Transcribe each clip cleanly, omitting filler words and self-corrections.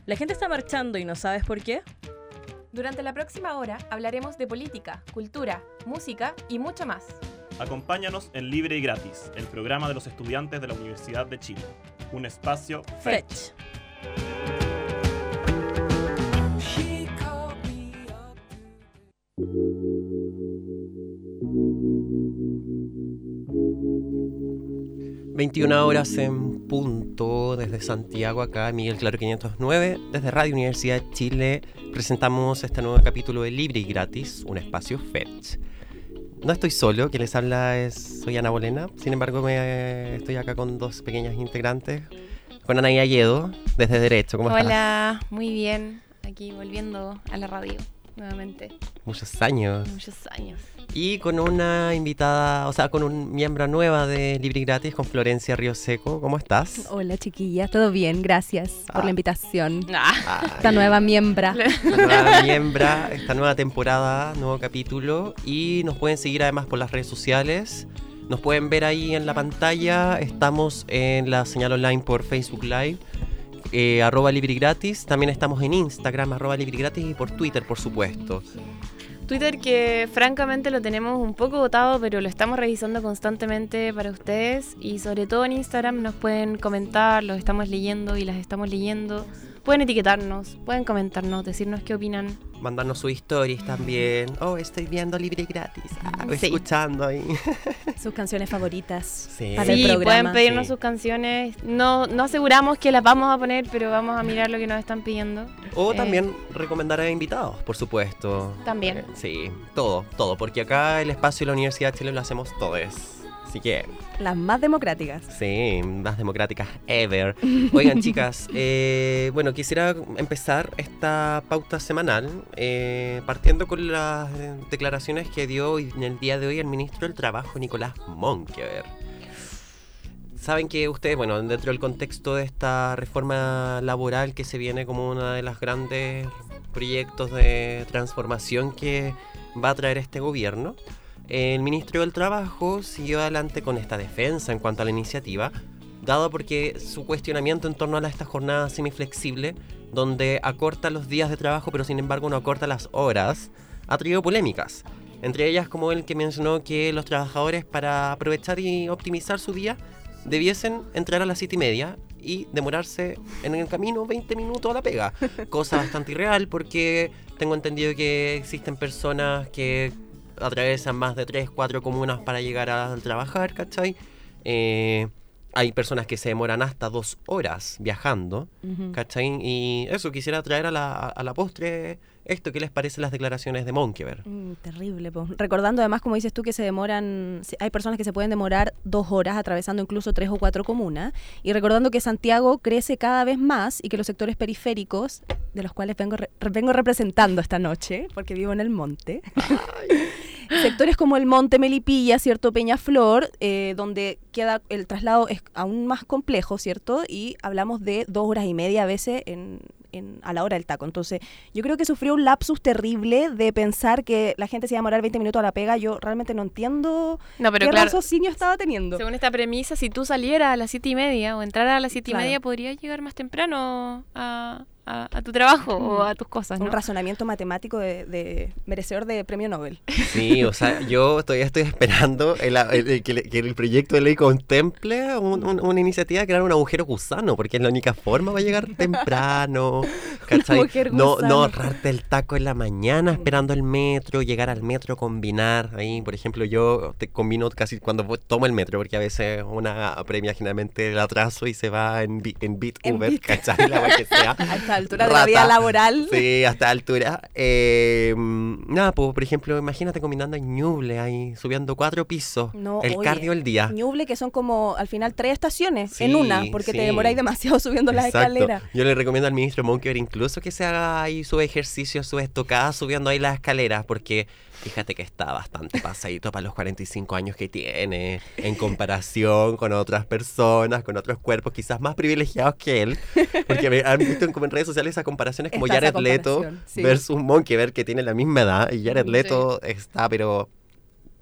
La gente está marchando y no sabes por qué. Durante la próxima hora hablaremos de política, cultura, música y mucho más. Acompáñanos en Libre y Gratis, el programa de los estudiantes de la Universidad de Chile. Un espacio Frech. 21 horas en punto desde Santiago, acá Miguel Claro 509, desde Radio Universidad de Chile presentamos este nuevo capítulo de Libre y Gratis, un espacio Fetch. No estoy solo, quien les habla soy Ana Bolena, sin embargo estoy acá con dos pequeñas integrantes, con Anaí Alledo, desde Derecho. ¿Cómo estás? Hola, muy bien, aquí volviendo a la radio nuevamente. Muchos años. Muchos años. Y con una invitada, o sea, con un miembro nueva de Libre y Gratis, con Florencia Río Seco. ¿Cómo estás? Hola, chiquillas, todo bien, gracias por la invitación. Ay, Esta nueva miembra. Esta nueva temporada, nuevo capítulo. Y nos pueden seguir además por las redes sociales. Nos pueden ver ahí en la pantalla. Estamos en la señal online por Facebook Live. @Libre y Gratis. También estamos en Instagram, @Libre y Gratis, y por Twitter, por supuesto. Twitter, que francamente lo tenemos un poco botado, pero lo estamos revisando constantemente para ustedes. Y sobre todo en Instagram nos pueden comentar, los estamos leyendo y las estamos leyendo. Pueden etiquetarnos, pueden comentarnos, decirnos qué opinan. Mandarnos sus historias también. Oh, estoy viendo Libre y Gratis. Sí. Escuchando ahí. Sus canciones favoritas Sí. para el programa. Pueden pedirnos Sí. sus canciones. No aseguramos que las vamos a poner, pero vamos a mirar lo que nos están pidiendo. O también recomendar a invitados, por supuesto. También. Sí, todo, porque acá el espacio de la Universidad de Chile lo hacemos todos. Así que, Las más democráticas. sí, más democráticas ever. Oigan, chicas, bueno, quisiera empezar esta pauta semanal partiendo con las declaraciones que dio en el día de hoy el ministro del Trabajo, Nicolás Monkever. Saben que ustedes, bueno, dentro del contexto de esta reforma laboral que se viene como uno de los grandes proyectos de transformación que va a traer este gobierno, el ministro del Trabajo siguió adelante con esta defensa en cuanto a la iniciativa, dado porque su cuestionamiento en torno a esta jornada semiflexible, donde acorta los días de trabajo pero sin embargo no acorta las horas, ha traído polémicas. Entre ellas como el que mencionó que los trabajadores, para aprovechar y optimizar su día, debiesen entrar a las 7:30 y demorarse en el camino 20 minutos a la pega. Cosa bastante irreal porque tengo entendido que existen personas que atravesan más de 3, 4 comunas para llegar a trabajar, ¿cachai? Hay personas que se demoran hasta 2 horas viajando, ¿cachai? Y eso, quisiera traer a la postre esto. ¿Qué les parecen las declaraciones de Monkever? Terrible, po. Recordando además, como dices tú, que hay personas que se pueden demorar 2 horas atravesando incluso 3 o 4 comunas, y recordando que Santiago crece cada vez más y que los sectores periféricos, de los cuales vengo representando esta noche, porque vivo en el monte, sectores como el Monte Melipilla, ¿cierto? Peñaflor, donde queda el traslado es aún más complejo, ¿cierto? Y hablamos de 2 horas y media a veces a la hora del taco. Entonces, yo creo que sufrió un lapsus terrible de pensar que la gente se iba a demorar 20 minutos a la pega. Yo realmente no entiendo qué raciocinio estaba teniendo. Según esta premisa, si tú salieras a las 7:30 o entraras a las 7:30, Claro, podrías llegar más temprano a tu trabajo o a tus cosas, ¿no? Un razonamiento matemático de merecedor de premio Nobel. Sí, o sea, yo todavía estoy esperando que el proyecto de ley contemple una iniciativa de crear un agujero gusano, porque es la única forma para llegar temprano, ¿cachai? No ahorrarte el taco en la mañana esperando el metro, llegar al metro, combinar ahí. Por ejemplo, yo combino casi cuando tomo el metro, porque a veces una premia generalmente el atraso y se va en Bit Uber, ¿cachai? La que sea. A esta altura de la vida laboral. Sí, a esta altura. Nada, pues, por ejemplo, imagínate combinando en Ñuble ahí, subiendo 4 pisos. No, el cardio del día. Ñuble, que son como al final 3 estaciones Sí, en una, porque te demoráis demasiado subiendo las Exacto. escaleras. Yo le recomiendo al ministro Monkever incluso que se haga ahí su ejercicio, su estocada, subiendo ahí las escaleras, porque fíjate que está bastante pasadito para los 45 años que tiene, en comparación con otras personas, con otros cuerpos quizás más privilegiados que él, porque me han visto en redes sociales esas comparaciones como Está esa Jared Leto comparación, sí. versus Monkever, que tiene la misma edad, y Jared Leto está, pero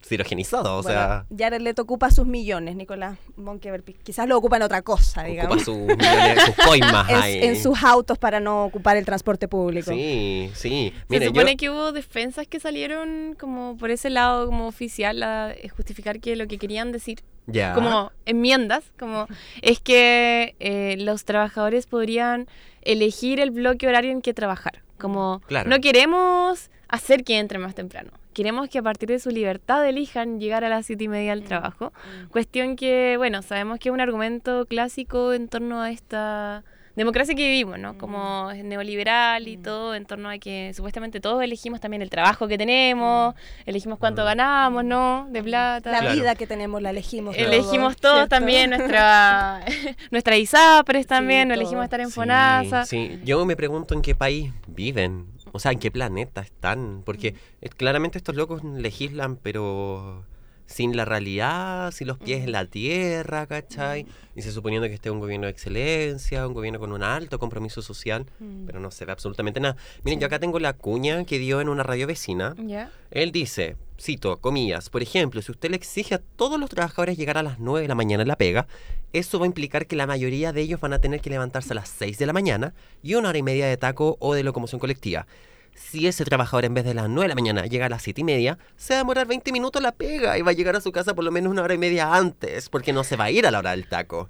cirogenizado, o Bueno, sea, Jared Leto ocupa sus millones, Nicolás Monkeberg. Quizás lo ocupa en otra cosa, digamos. ocupa sus millones, sus coimas ahí. En sus autos para no ocupar el transporte público. Sí, sí. Se Mire, supone que hubo defensas que salieron como por ese lado como oficial a justificar que lo que querían decir, ya. como enmiendas, como es que los trabajadores podrían elegir el bloque horario en que trabajar. Como Claro. no queremos hacer que entren más temprano. Queremos que a partir de su libertad elijan llegar a las 7:30 al trabajo. Cuestión que, bueno, sabemos que es un argumento clásico en torno a esta democracia que vivimos, ¿no? Como es neoliberal y todo, en torno a que supuestamente todos elegimos también el trabajo que tenemos, elegimos cuánto ganamos, ¿no? De plata. La Claro. vida que tenemos la elegimos todos, Elegimos todos ¿cierto? también, nuestra ISAPRES también, Sí, elegimos todo. estar en Sí, FONASA. sí. Yo me pregunto en qué país viven, o sea, en qué planeta están, porque claramente estos locos legislan, pero sin la realidad, sin los pies en la tierra, ¿cachai? Y se suponiendo que este es un gobierno de excelencia, un gobierno con un alto compromiso social, pero no se ve absolutamente nada. Miren, yo acá tengo la cuña que dio en una radio vecina. ¿Ya? Él dice, cito, comillas, por ejemplo, si usted le exige a todos los trabajadores llegar a las 9 de la mañana en la pega, eso va a implicar que la mayoría de ellos van a tener que levantarse a las 6 de la mañana y 1 hora y media de taco o de locomoción colectiva. Si ese trabajador en vez de las 9 de la mañana llega a las 7:30, se va a demorar 20 minutos la pega y va a llegar a su casa por lo menos 1 hora y media antes, porque no se va a ir a la hora del taco.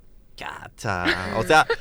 Cacha, o sea,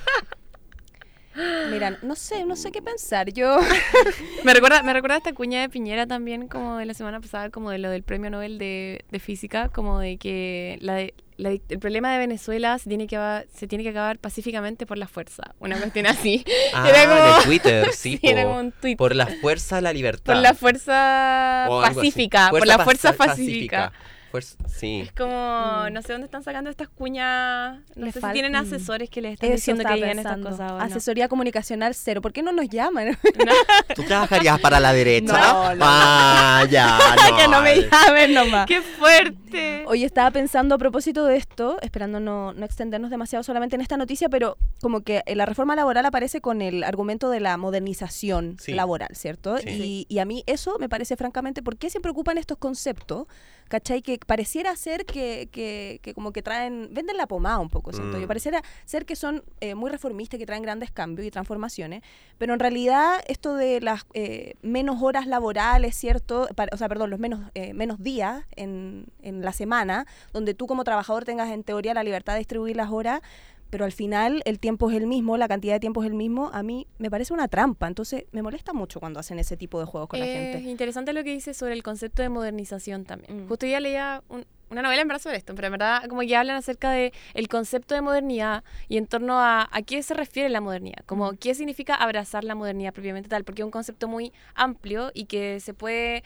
Mira, no sé qué pensar. Yo Me recuerda esta cuña de Piñera también, como de la semana pasada, como de lo del premio Nobel de Física, como de que el problema de Venezuela se tiene que acabar pacíficamente por la fuerza. Una cuestión así. Era como- de Twitter, sí, Sí, era como un tuit. por la fuerza de la libertad. Por la fuerza O algo así. pacífica, por la fuerza pacífica. Sí. Es como, no sé dónde están sacando estas cuñas. No Les sé si tienen falta- asesores que les están eso diciendo que estaba digan estas pensando. cosas. ¿o no? Asesoría comunicacional cero. ¿Por qué no nos llaman? ¿Tú trabajarías para la derecha? No. Ah, ya, no. que no me llamen nomás. ¡Qué fuerte! Hoy estaba pensando a propósito de esto, esperando no extendernos demasiado solamente en esta noticia, pero como que la reforma laboral aparece con el argumento de la modernización Sí. laboral, ¿cierto? Sí. Y a mí eso me parece francamente, ¿por qué siempre ocupan estos conceptos? ¿Cachai? Que pareciera ser que como que venden la pomada un poco, ¿cierto? Mm. Yo pareciera ser que son muy reformistas, que traen grandes cambios y transformaciones, pero en realidad esto de las menos horas laborales, ¿cierto? Los menos días en la semana, donde tú como trabajador tengas en teoría la libertad de distribuir las horas, pero al final el tiempo es el mismo, la cantidad de tiempo es el mismo, a mí me parece una trampa. Entonces me molesta mucho cuando hacen ese tipo de juegos con la Es gente. interesante lo que dice sobre el concepto de modernización también. Mm. Justo ya leía una novela en verdad sobre esto, pero en verdad como que hablan acerca de el concepto de modernidad y en torno a qué se refiere la modernidad, como qué significa abrazar la modernidad propiamente tal, porque es un concepto muy amplio y que se puede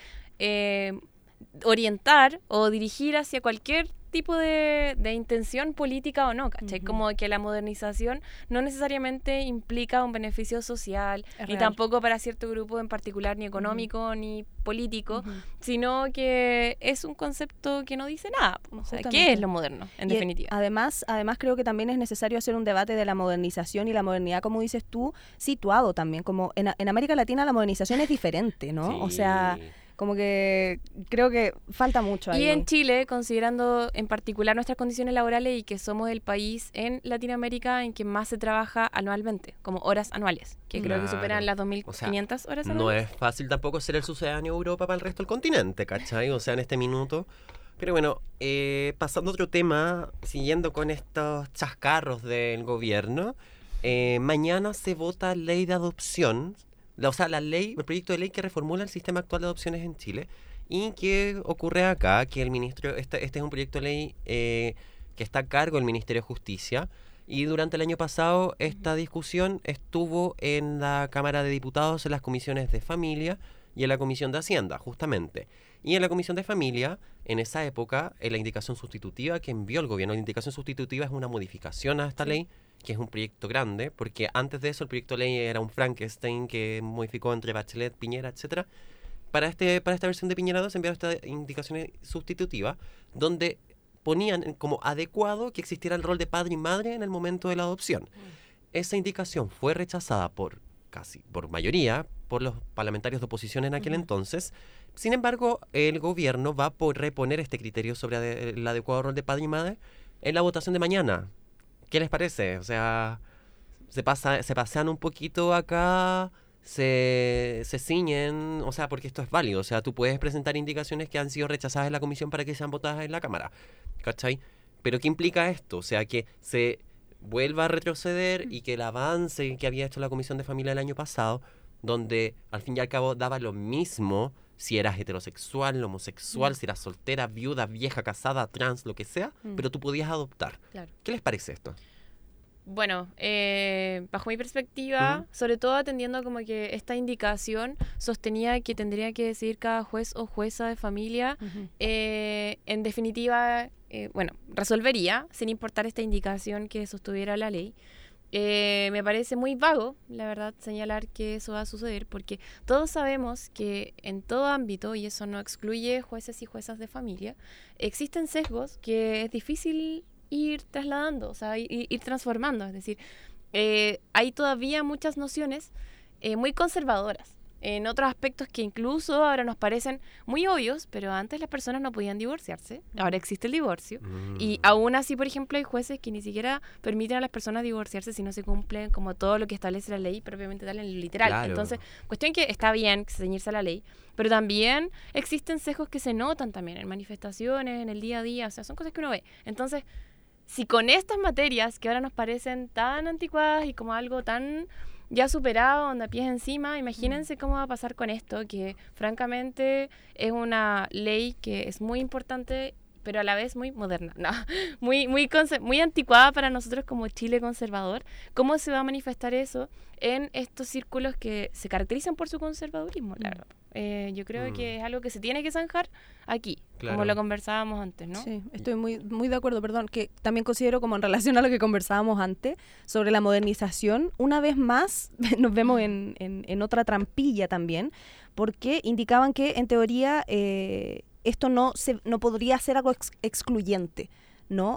orientar o dirigir hacia cualquier tipo de intención política o no, ¿cachai? Ujú. Como que la modernización no necesariamente implica un beneficio social, Es ni real. tampoco para cierto grupo en particular, ni económico, ni político, Ujú. sino que es un concepto que no dice nada. O sea, Justamente. ¿qué es lo moderno, en Y, definitiva? Además creo que también es necesario hacer un debate de la modernización y la modernidad, como dices tú, situado también. Como en América Latina la modernización es diferente, ¿no? O sea, como que creo que falta mucho ahí. Y en Chile, considerando en particular nuestras condiciones laborales y que somos el país en Latinoamérica en que más se trabaja anualmente, como horas anuales, que creo que Claro. superan las O sea, 2.500 horas No anuales. es fácil tampoco ser el sucedáneo de Europa para el resto del continente, ¿cachai? O sea, en este minuto. Pero bueno, pasando a otro tema, siguiendo con estos chascarros del gobierno, mañana se vota ley de adopción, el proyecto de ley que reformula el sistema actual de adopciones en Chile. ¿Y qué ocurre acá? Que el ministro, este es un proyecto de ley que está a cargo del Ministerio de Justicia. Y durante el año pasado esta discusión estuvo en la Cámara de Diputados, en las comisiones de Familia y en la Comisión de Hacienda, justamente. Y en la Comisión de Familia, en esa época, en la indicación sustitutiva que envió el gobierno, la indicación sustitutiva es una modificación a esta ley, que es un proyecto grande, porque antes de eso el proyecto de ley era un Frankenstein que modificó entre Bachelet, Piñera, etcétera. Para esta versión de Piñera 2 enviaron esta indicación sustitutiva, donde ponían como adecuado que existiera el rol de padre y madre en el momento de la adopción. Esa indicación fue rechazada por por mayoría, por los parlamentarios de oposición en aquel entonces. Sin embargo, el gobierno va a reponer este criterio sobre el adecuado rol de padre y madre en la votación de mañana. ¿Qué les parece? O sea, se pasean un poquito acá, se ciñen, o sea, porque esto es válido. O sea, tú puedes presentar indicaciones que han sido rechazadas en la comisión para que sean votadas en la Cámara. ¿Cachai? Pero ¿qué implica esto? O sea, que se vuelva a retroceder y que el avance que había hecho la Comisión de Familia el año pasado, donde al fin y al cabo daba lo mismo si eras heterosexual, homosexual, si eras soltera, viuda, vieja, casada, trans, lo que sea, pero tú podías adoptar. Claro. ¿Qué les parece esto? Bueno, bajo mi perspectiva, sobre todo atendiendo como que esta indicación sostenía que tendría que decidir cada juez o jueza de familia, en definitiva, resolvería sin importar esta indicación que sostuviera la ley. Me parece muy vago, la verdad, señalar que eso va a suceder, porque todos sabemos que en todo ámbito, y eso no excluye jueces y juezas de familia, existen sesgos que es difícil ir trasladando, o sea, ir transformando. Es decir, hay todavía muchas nociones muy conservadoras en otros aspectos que incluso ahora nos parecen muy obvios, pero antes las personas no podían divorciarse, ahora existe el divorcio, y aún así, por ejemplo, hay jueces que ni siquiera permiten a las personas divorciarse si no se cumplen como todo lo que establece la ley propiamente tal en lo literal. Claro. Entonces, cuestión que está bien ceñirse a la ley, pero también existen sesgos que se notan también en manifestaciones, en el día a día, o sea, son cosas que uno ve. Entonces, si con estas materias que ahora nos parecen tan anticuadas y como algo tan ya superado, onda pies encima, imagínense cómo va a pasar con esto, que francamente es una ley que es muy importante, pero a la vez muy moderna, no, muy anticuada para nosotros como Chile conservador. ¿Cómo se va a manifestar eso en estos círculos que se caracterizan por su conservadurismo, la verdad? Yo creo que es algo que se tiene que zanjar aquí, Claro. como lo conversábamos antes, ¿no? Sí, estoy muy de acuerdo, perdón, que también considero como en relación a lo que conversábamos antes sobre la modernización, una vez más nos vemos en otra trampilla también, porque indicaban que en teoría esto no podría ser algo excluyente, ¿no?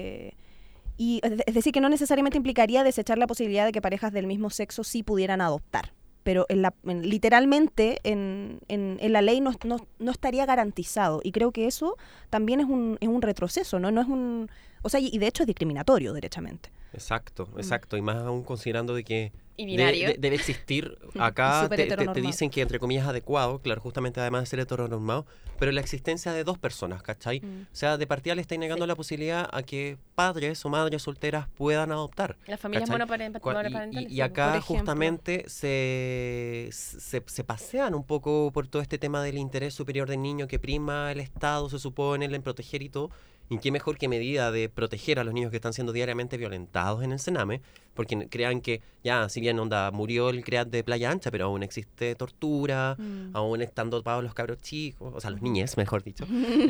Y es decir, que no necesariamente implicaría desechar la posibilidad de que parejas del mismo sexo sí pudieran adoptar. Pero literalmente en la ley no estaría garantizado. Y creo que eso también es un retroceso, ¿no? No es un, o sea, y de hecho es discriminatorio, derechamente. Exacto. Y más aún considerando de que Y binario. debe existir acá, Súper te heteronormado. dicen que entre comillas adecuado, claro, justamente además de ser heteronormado, pero la existencia de dos personas, ¿cachai? O sea, de partida le estáis negando la posibilidad a que padres o madres solteras puedan adoptar. Las familias ¿cachai? monoparentales. Y sí, acá por ejemplo. justamente se pasean un poco por todo este tema del interés superior del niño que prima el Estado, se supone, en proteger y todo. Y qué mejor que medida de proteger a los niños que están siendo diariamente violentados en el Sename, porque crean que ya, si bien murió el CREAT de Playa Ancha, pero aún existe tortura, aún están dopados los cabros chicos, o sea, los niñes, mejor dicho.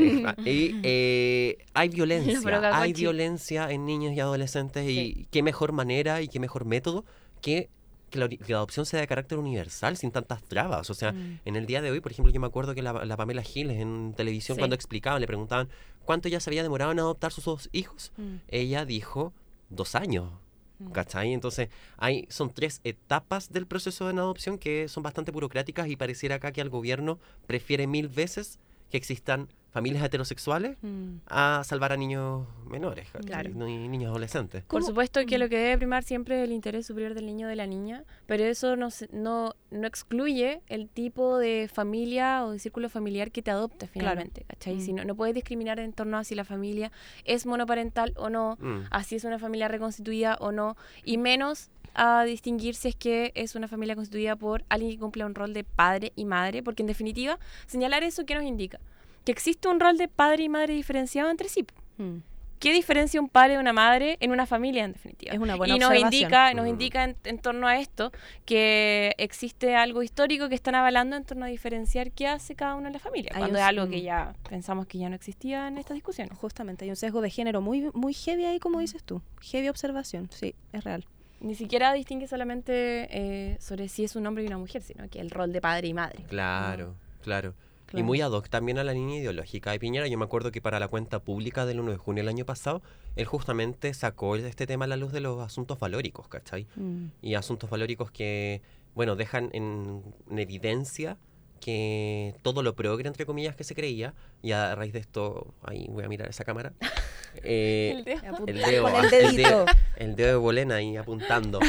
Hay violencia en niños y adolescentes, y qué mejor manera y qué mejor método que la adopción sea de carácter universal, sin tantas trabas. O sea, en el día de hoy, por ejemplo, yo me acuerdo que la Pamela Giles en televisión, cuando explicaban, le preguntaban cuánto ella se había demorado en adoptar sus dos hijos. Ella dijo 2 años. ¿Cachai? Entonces, son 3 etapas del proceso de adopción que son bastante burocráticas, y pareciera acá que el gobierno prefiere 1000 veces que existan familias heterosexuales a salvar a niños menores, ¿cachai? Claro. Y niños adolescentes. Por supuesto que lo que debe primar siempre es el interés superior del niño o de la niña, pero eso no excluye el tipo de familia o de círculo familiar que te adopte finalmente, ¿cachai? Si no puedes discriminar en torno a si la familia es monoparental o no, así es una familia reconstituida o no, y menos a distinguir si es que es una familia constituida por alguien que cumple un rol de padre y madre, porque en definitiva, señalar eso, ¿qué nos indica? Que existe un rol de padre y madre diferenciado entre sí. ¿Qué diferencia un padre de una madre en una familia, en definitiva? Es una buena y nos observación. indica en torno a esto que existe algo histórico que están avalando en torno a diferenciar qué hace cada uno en la familia, Hay cuando un- es algo que ya pensamos que ya no existía en estas discusiones. Justamente, hay un sesgo de género muy heavy ahí, como dices tú. Heavy observación, sí, es real. Ni siquiera distingue solamente sobre si es un hombre y una mujer, sino que el rol de padre y madre. Claro. Y Claro. muy ad hoc también a la línea ideológica de Piñera. Yo me acuerdo que para la cuenta pública del 1 de junio del año pasado, él justamente sacó este tema a la luz de los asuntos valóricos, ¿cachai? Y asuntos valóricos que, bueno, dejan en evidencia que todo lo progre, entre comillas, que se creía, y a raíz de esto, ahí voy a mirar esa cámara, El dedo. el dedo, Con el dedito. el dedo de Bolena ahí apuntando.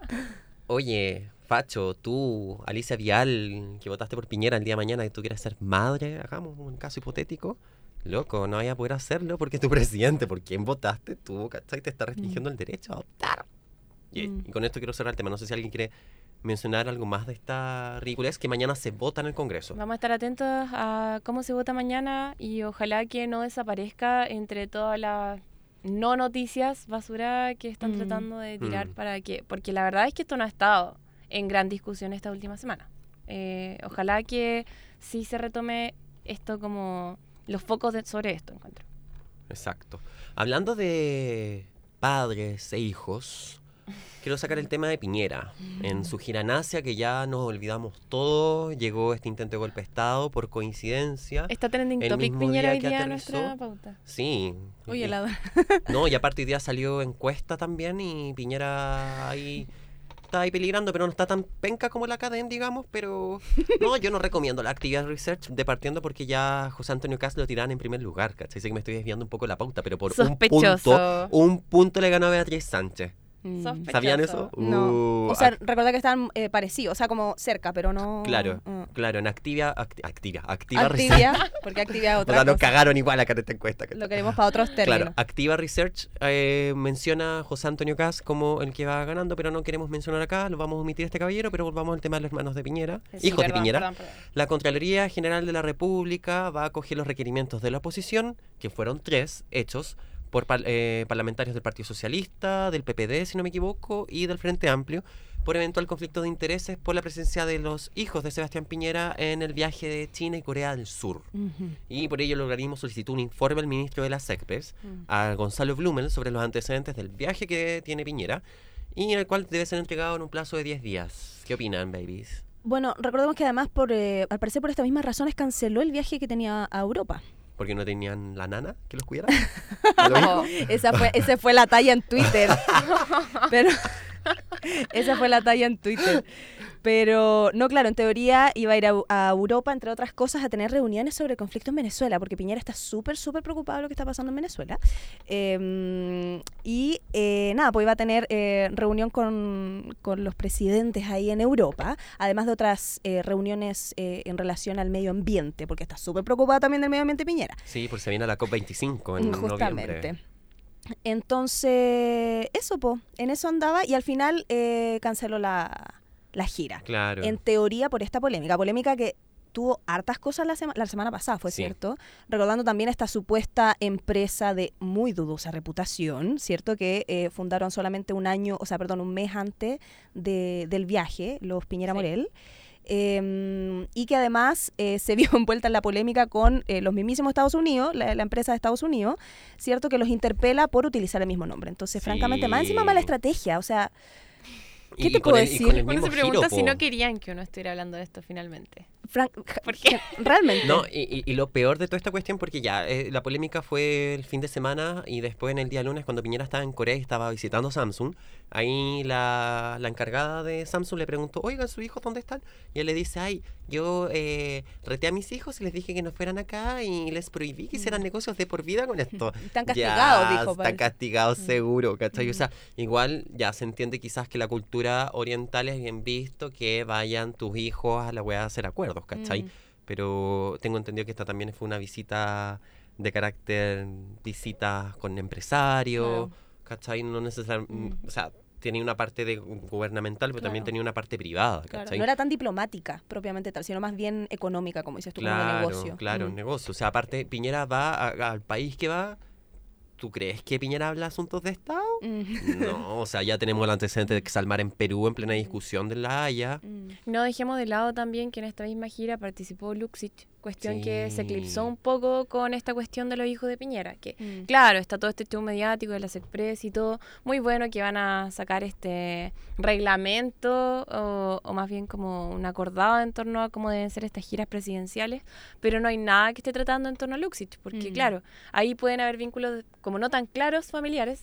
Oye, Facho, tú, Alicia Vial, que votaste por Piñera el día de mañana, que tú quieres ser madre, hagamos un caso hipotético. Loco, no vaya a poder hacerlo porque es tu presidente. ¿Por quién votaste tú? ¿Cachai? Te está restringiendo el derecho a votar. Y con esto quiero cerrar el tema. No sé si alguien quiere mencionar algo más de esta ridiculez que mañana se vota en el Congreso. Vamos a estar atentos a cómo se vota mañana y ojalá que no desaparezca entre todas las no noticias basura que están tratando de tirar porque la verdad es que esto no ha estado en gran discusión esta última semana. Ojalá que sí se retome esto como los focos sobre esto, encuentro. Exacto. Hablando de padres e hijos, quiero sacar el tema de Piñera. En su gira en Asia, que ya nos olvidamos todos, llegó este intento de golpe de Estado por coincidencia. Está trending El topic mismo Piñera día hoy que día en aterrizó. nuestra pauta. Sí. Oye, No, y aparte hoy día salió encuesta también y Piñera ahí está ahí peligrando, pero no está tan penca como la cadena, digamos, pero no, yo no recomiendo la Actividad Research de partiendo porque ya José Antonio Cast lo tiran en primer lugar, ¿cachai? Sé que me estoy desviando un poco de la pauta, pero por Sospechoso. un punto le ganó a Beatriz Sánchez. Sospechoso. ¿Sabían eso? No. O sea, recuerda que están parecidos, o sea, como cerca, pero no. Claro, claro, en Activa Research. Activia, porque Activia es O otra sea, nos cosa. cagaron igual acá en esta encuesta. ¿cachai? Lo queremos para otros términos. Claro, Activa Research menciona a José Antonio Cast como el que va ganando, pero no queremos mencionar acá, lo vamos a omitir este caballero, pero volvamos al tema de los hermanos de Piñera, Sí, hijos de perdón, Piñera. perdón. La Contraloría General de la República va a acoger los requerimientos de la oposición, que fueron 3 hechos, por parlamentarios del Partido Socialista, del PPD, si no me equivoco, y del Frente Amplio, por eventual conflicto de intereses por la presencia de los hijos de Sebastián Piñera en el viaje de China y Corea del Sur. Y por ello el organismo solicitó un informe al ministro de las SECPES, a Gonzalo Blumel, sobre los antecedentes del viaje que tiene Piñera, y el cual debe ser entregado en un plazo de 10 días. ¿Qué opinan, babies? Bueno, recordemos que además, al parecer por estas mismas razones, canceló el viaje que tenía a Europa. Porque no tenían la nana que los cuidara. No. Esa fue la talla en Twitter. Pero esa fue la talla en Twitter. Pero no, claro, en teoría iba a ir a Europa, entre otras cosas, a tener reuniones sobre el conflicto en Venezuela, porque Piñera está súper preocupado de lo que está pasando en Venezuela. Nada, pues iba a tener reunión con los presidentes ahí en Europa, además de otras reuniones en relación al medio ambiente, porque está súper preocupado también del medio ambiente Piñera. Sí, porque se viene a la COP25 en Justamente. noviembre. Entonces, en eso andaba y al final canceló la gira. Claro. En teoría por esta polémica que tuvo hartas cosas la semana pasada, ¿fue Sí. cierto? Recordando también esta supuesta empresa de muy dudosa reputación, ¿cierto? Que fundaron solamente un mes antes del viaje, los Piñera Sí. Morel. Y que además se vio envuelta en la polémica con los mismísimos Estados Unidos, la empresa de Estados Unidos, ¿cierto? Que los interpela por utilizar el mismo nombre. Entonces, Sí. francamente, más encima mala estrategia, o sea, ¿qué Y te con puedo el- y decir? con el Uno mismo se pregunta giro, si po. no querían que uno estuviera hablando de esto finalmente. ¿Por qué? Realmente. No, y lo peor de toda esta cuestión, porque ya la polémica fue el fin de semana y después en el día lunes cuando Piñera estaba en Corea y estaba visitando Samsung, ahí la encargada de Samsung le preguntó, oigan, ¿sus hijos dónde están? Y él le dice, ay, yo reté a mis hijos y les dije que no fueran acá y les prohibí que hicieran negocios de por vida con esto. Están castigados, Ya, dijo. están parece. castigados seguro, ¿cachai? O sea, igual ya se entiende quizás que la cultura oriental es bien visto que vayan tus hijos a la weá a hacer acuerdos, ¿cachai? Pero tengo entendido que esta también fue una visita de carácter, visita con empresarios, Claro. ¿cachai? No necesariamente, o sea, tenía una parte gubernamental, pero también Claro. tenía una parte privada, Claro, ¿cachai? no era tan diplomática propiamente tal, sino más bien económica, como dices tú, como de negocio. Claro, negocio. O sea, aparte, Piñera va al país que va. ¿Tú crees que Piñera habla asuntos de Estado? No, o sea, ya tenemos el antecedente de Exalmar en Perú en plena discusión de La Haya. No dejemos de lado también que en esta misma gira participó Luxich, cuestión que se Sí. eclipsó un poco con esta cuestión de los hijos de Piñera, que claro, está todo este show mediático de las Express y todo, muy bueno que van a sacar este reglamento o más bien como un acordado en torno a cómo deben ser estas giras presidenciales, pero no hay nada que esté tratando en torno a Luxich, porque claro, ahí pueden haber vínculos como no tan claros familiares,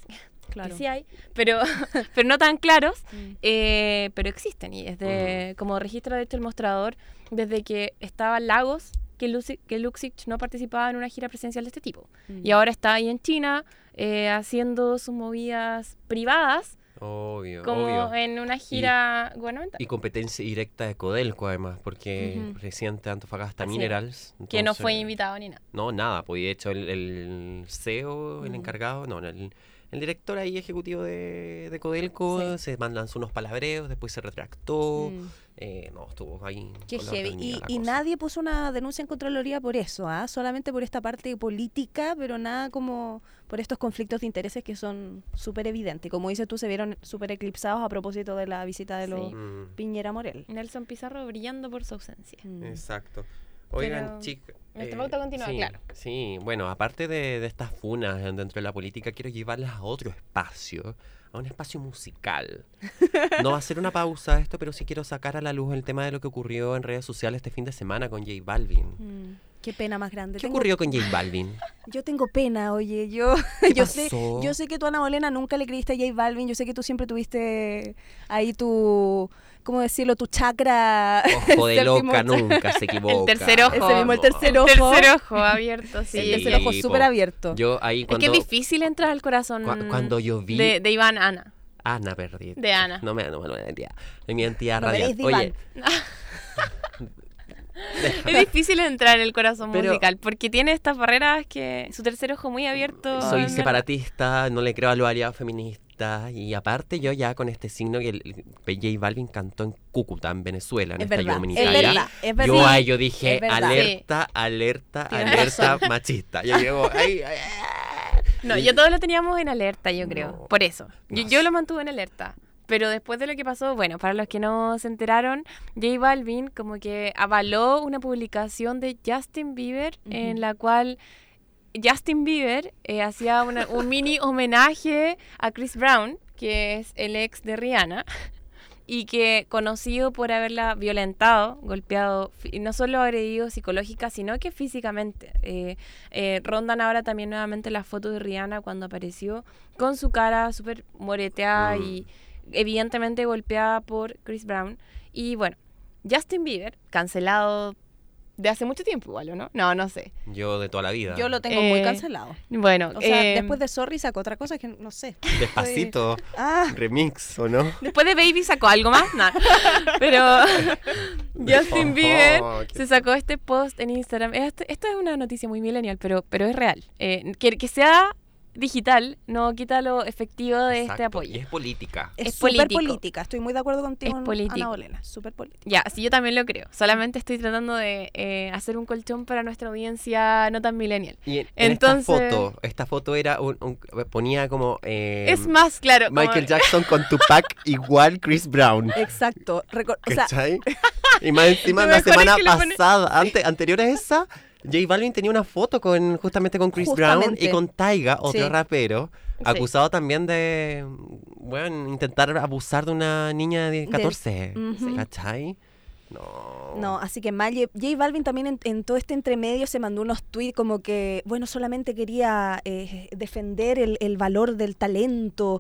Claro. que sí hay, pero, pero no tan claros, pero existen. Y desde, como registra de hecho el mostrador, desde que estaba Lagos, que Luxich no participaba en una gira presidencial de este tipo. Y ahora está ahí en China haciendo sus movidas privadas, Obvio, como obvio. en una gira gubernamental. Y competencia directa de Codelco, además, porque presidente de Antofagasta Así es. Minerals. Que no fue entonces- invitado ni nada. No, nada, pues de hecho el CEO, el encargado, no, el director ahí ejecutivo de Codelco se lanzó unos palabreos, después se retractó, no, estuvo ahí. Qué con la heavy. orden mía la Y cosa. nadie puso una denuncia en Contraloría por eso, ¿ah? Solamente por esta parte política, pero nada como por estos conflictos de intereses que son súper evidentes. Como dices tú, se vieron súper eclipsados a propósito de la visita de los Mm, Piñera Morel. Nelson Pizarro brillando por su ausencia. exacto. Oigan, Pero chicos. nuestra pauta continúa, claro. Sí, bueno, aparte de estas funas dentro de la política, quiero llevarlas a otro espacio, a un espacio musical. No va a ser una pausa esto, pero sí quiero sacar a la luz el tema de lo que ocurrió en redes sociales este fin de semana con J Balvin. Qué pena más grande. ¿Qué ocurrió con J Balvin? Yo tengo pena, oye, ¿Qué yo sé, pasó? yo sé que tú, Ana Bolena, nunca le creíste a J Balvin, yo sé que tú siempre tuviste ahí tu, ¿cómo decirlo? Tu chakra. Ojo de séptimo loca, chakra. nunca se equivoca. tercer ojo. Ese mismo, el tercer El ojo. tercer ojo abierto, sí. El tercer ojo Sí, súper po. abierto. Yo ahí Es cuando... que es difícil entrar al corazón cuando yo vi... de Iván Ana. Ana perdí. De Ana. No me da identidad. De mi identidad No me radial. deis de Oye, Es difícil entrar en el corazón Pero- musical porque tiene estas barreras que su tercer ojo muy abierto. soy en verdad. separatista, no le creo a los aliados feministas. Y aparte yo ya con este signo que J Balvin cantó en Cúcuta, en Venezuela, en Es esta verdad, ayuda es humanitaria. verdad, es verdad. Yo ahí yo dije, Es verdad. alerta, alerta, Tienes alerta machista. Yo llego, ay, ay, No, yo todos lo teníamos en alerta, yo creo. No. Por eso. No Yo sé. lo mantuve en alerta. Pero después de lo que pasó, bueno, para los que no se enteraron, J Balvin como que avaló una publicación de Justin Bieber en la cual Justin Bieber hacía un mini homenaje a Chris Brown, que es el ex de Rihanna, y que conocido por haberla violentado, golpeado, y no solo agredido psicológica, sino que físicamente. Rondan ahora también nuevamente las fotos de Rihanna cuando apareció con su cara súper moreteada y evidentemente golpeada por Chris Brown. Y bueno, Justin Bieber, cancelado de hace mucho tiempo igual, ¿o no? No, no sé. yo de toda la vida. Yo lo tengo muy cancelado. Bueno, O sea, después de Sorry sacó otra cosa que no sé. Despacito, Ah, remix, ¿o no? después de Baby sacó algo más, no. Pero Justin Bieber qué- se sacó este post en Instagram. Esto es una noticia muy millennial, pero es real. Que sea digital no quita lo efectivo de este Exacto, apoyo. Y es política. es Es súper político. política. Estoy muy de acuerdo contigo, Es político. Ana Bolena. Súper política. Ya, sí, yo también lo creo. Solamente estoy tratando de hacer un colchón para nuestra audiencia no tan millennial. Y en Entonces- esta foto era ponía como es más claro. como- Michael Jackson con Tupac igual Chris Brown. Exacto. O sea, ¿Cachai? Y más encima Lo la mejor es semana que le pone- pasada, anterior a esa, J Balvin tenía una foto justamente con Chris Brown Justamente. y con Tyga, otro Sí. rapero, Sí. acusado también de, bueno, intentar abusar de una niña de 14. Ujú. ¿Cachai? No. no, así que mal. J Balvin también en todo este entremedio se mandó unos tweets como que, bueno, solamente quería defender el valor del talento.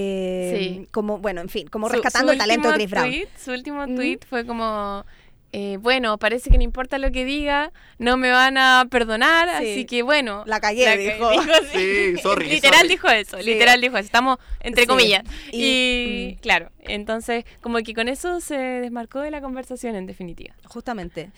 Sí. Como, bueno, en fin, como Su- rescatando su el talento de último Chris Brown. Su último tweet fue como, bueno, parece que no importa lo que diga, no me van a perdonar, Sí. así que bueno. La cagué, dijo. Sí, sorry, Literal sorry. dijo eso, Sí. literal dijo eso. Estamos entre Sí. comillas. Y- Y claro, entonces como que con eso se desmarcó de la conversación en definitiva. Justamente.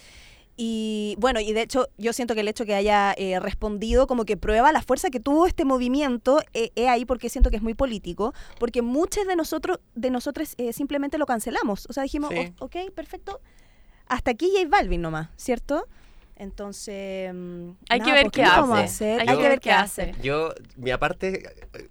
Y bueno, y de hecho yo siento que el hecho que haya respondido como que prueba la fuerza que tuvo este movimiento, es ahí porque siento que es muy político, porque muchos de nosotros simplemente lo cancelamos. O sea, dijimos, Sí. ok, perfecto, hasta aquí J Balvin nomás, ¿cierto? Entonces, Hay nada, que ver pues, qué ¿qué vamos a hace. hacer? Hay Hay que que ver qué hace. Yo, mi aparte,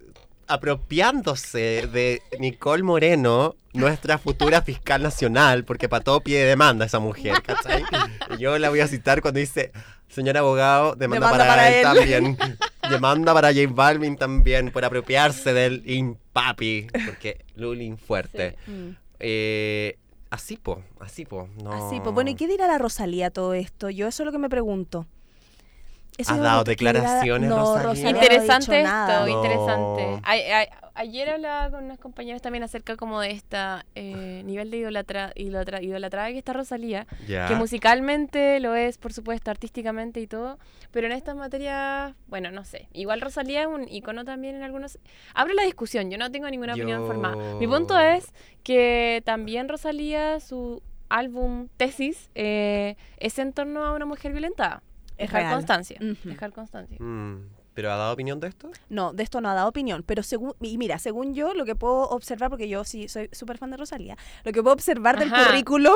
apropiándose de Nicole Moreno, nuestra futura fiscal nacional, porque para todo pide demanda esa mujer, ¿cachai? Y yo la voy a citar cuando dice, señor abogado, demanda para él también. Demanda para J Balvin también, por apropiarse del impapi, porque Lulín fuerte. Así po, no. Así, pues bueno, ¿y qué dirá la Rosalía a todo esto? Yo eso es lo que me pregunto. Eso ha es dado lo que declaraciones, no, Rosalía. Rosalía. Interesante no ha dicho nada. esto, No. interesante. Ayer hablaba con unos compañeros también acerca como de esta nivel de idolatrada que está Rosalía, Ya. que musicalmente lo es, por supuesto, artísticamente y todo, pero en estas materias, bueno, no sé. Igual Rosalía es un icono también en algunos... Abro la discusión, yo no tengo ninguna opinión formada. Mi punto es que también Rosalía, su álbum Tesis, es en torno a una mujer violentada. Es Dejar real. constancia. Ujú. Dejar constancia. ¿Pero ha dado opinión de esto? No, de esto no ha dado opinión, pero según yo, lo que puedo observar, porque yo sí soy súper fan de Rosalía, lo que puedo observar del Ajá. currículum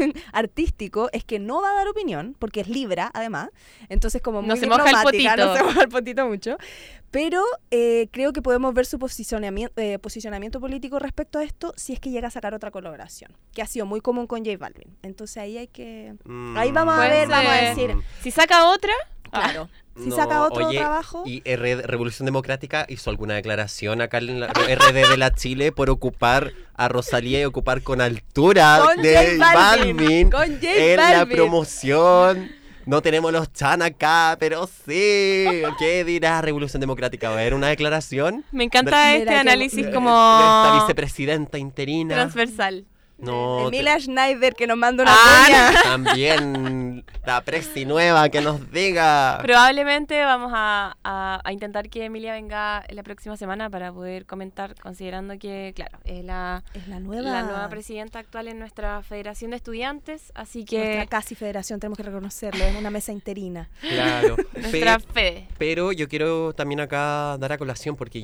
artístico es que no va a dar opinión, porque es Libra, además, entonces como muy No se moja el diplomática, potito. no se moja el potito mucho, pero creo que podemos ver su posicionamiento político respecto a esto si es que llega a sacar otra colaboración, que ha sido muy común con J Balvin. Entonces ahí hay que... Ahí vamos a Puede ver, vamos a ser. decir, Si saca otra, claro, si No, saca otro oye, trabajo... ¿Y Revolución Democrática hizo alguna declaración acá en la RD de la Chile por ocupar a Rosalía y ocupar con altura Con de J Balvin, con J en la Balvin. promoción? No tenemos los chan acá, pero sí. ¿Qué dirá Revolución Democrática? ¿Va a haber una declaración me encanta Mira este que- análisis de como esta vicepresidenta interina? transversal. No, Emilia Schneider que nos manda una Ah, cuña. también la presi nueva que nos diga. Probablemente vamos a intentar que Emilia venga la próxima semana para poder comentar, considerando que, claro, es la Es la nueva presidenta actual en nuestra Federación de Estudiantes, así que Nuestra casi federación, tenemos que reconocerlo, es una mesa interina. Claro. nuestra fe. Pero yo quiero también acá dar a colación porque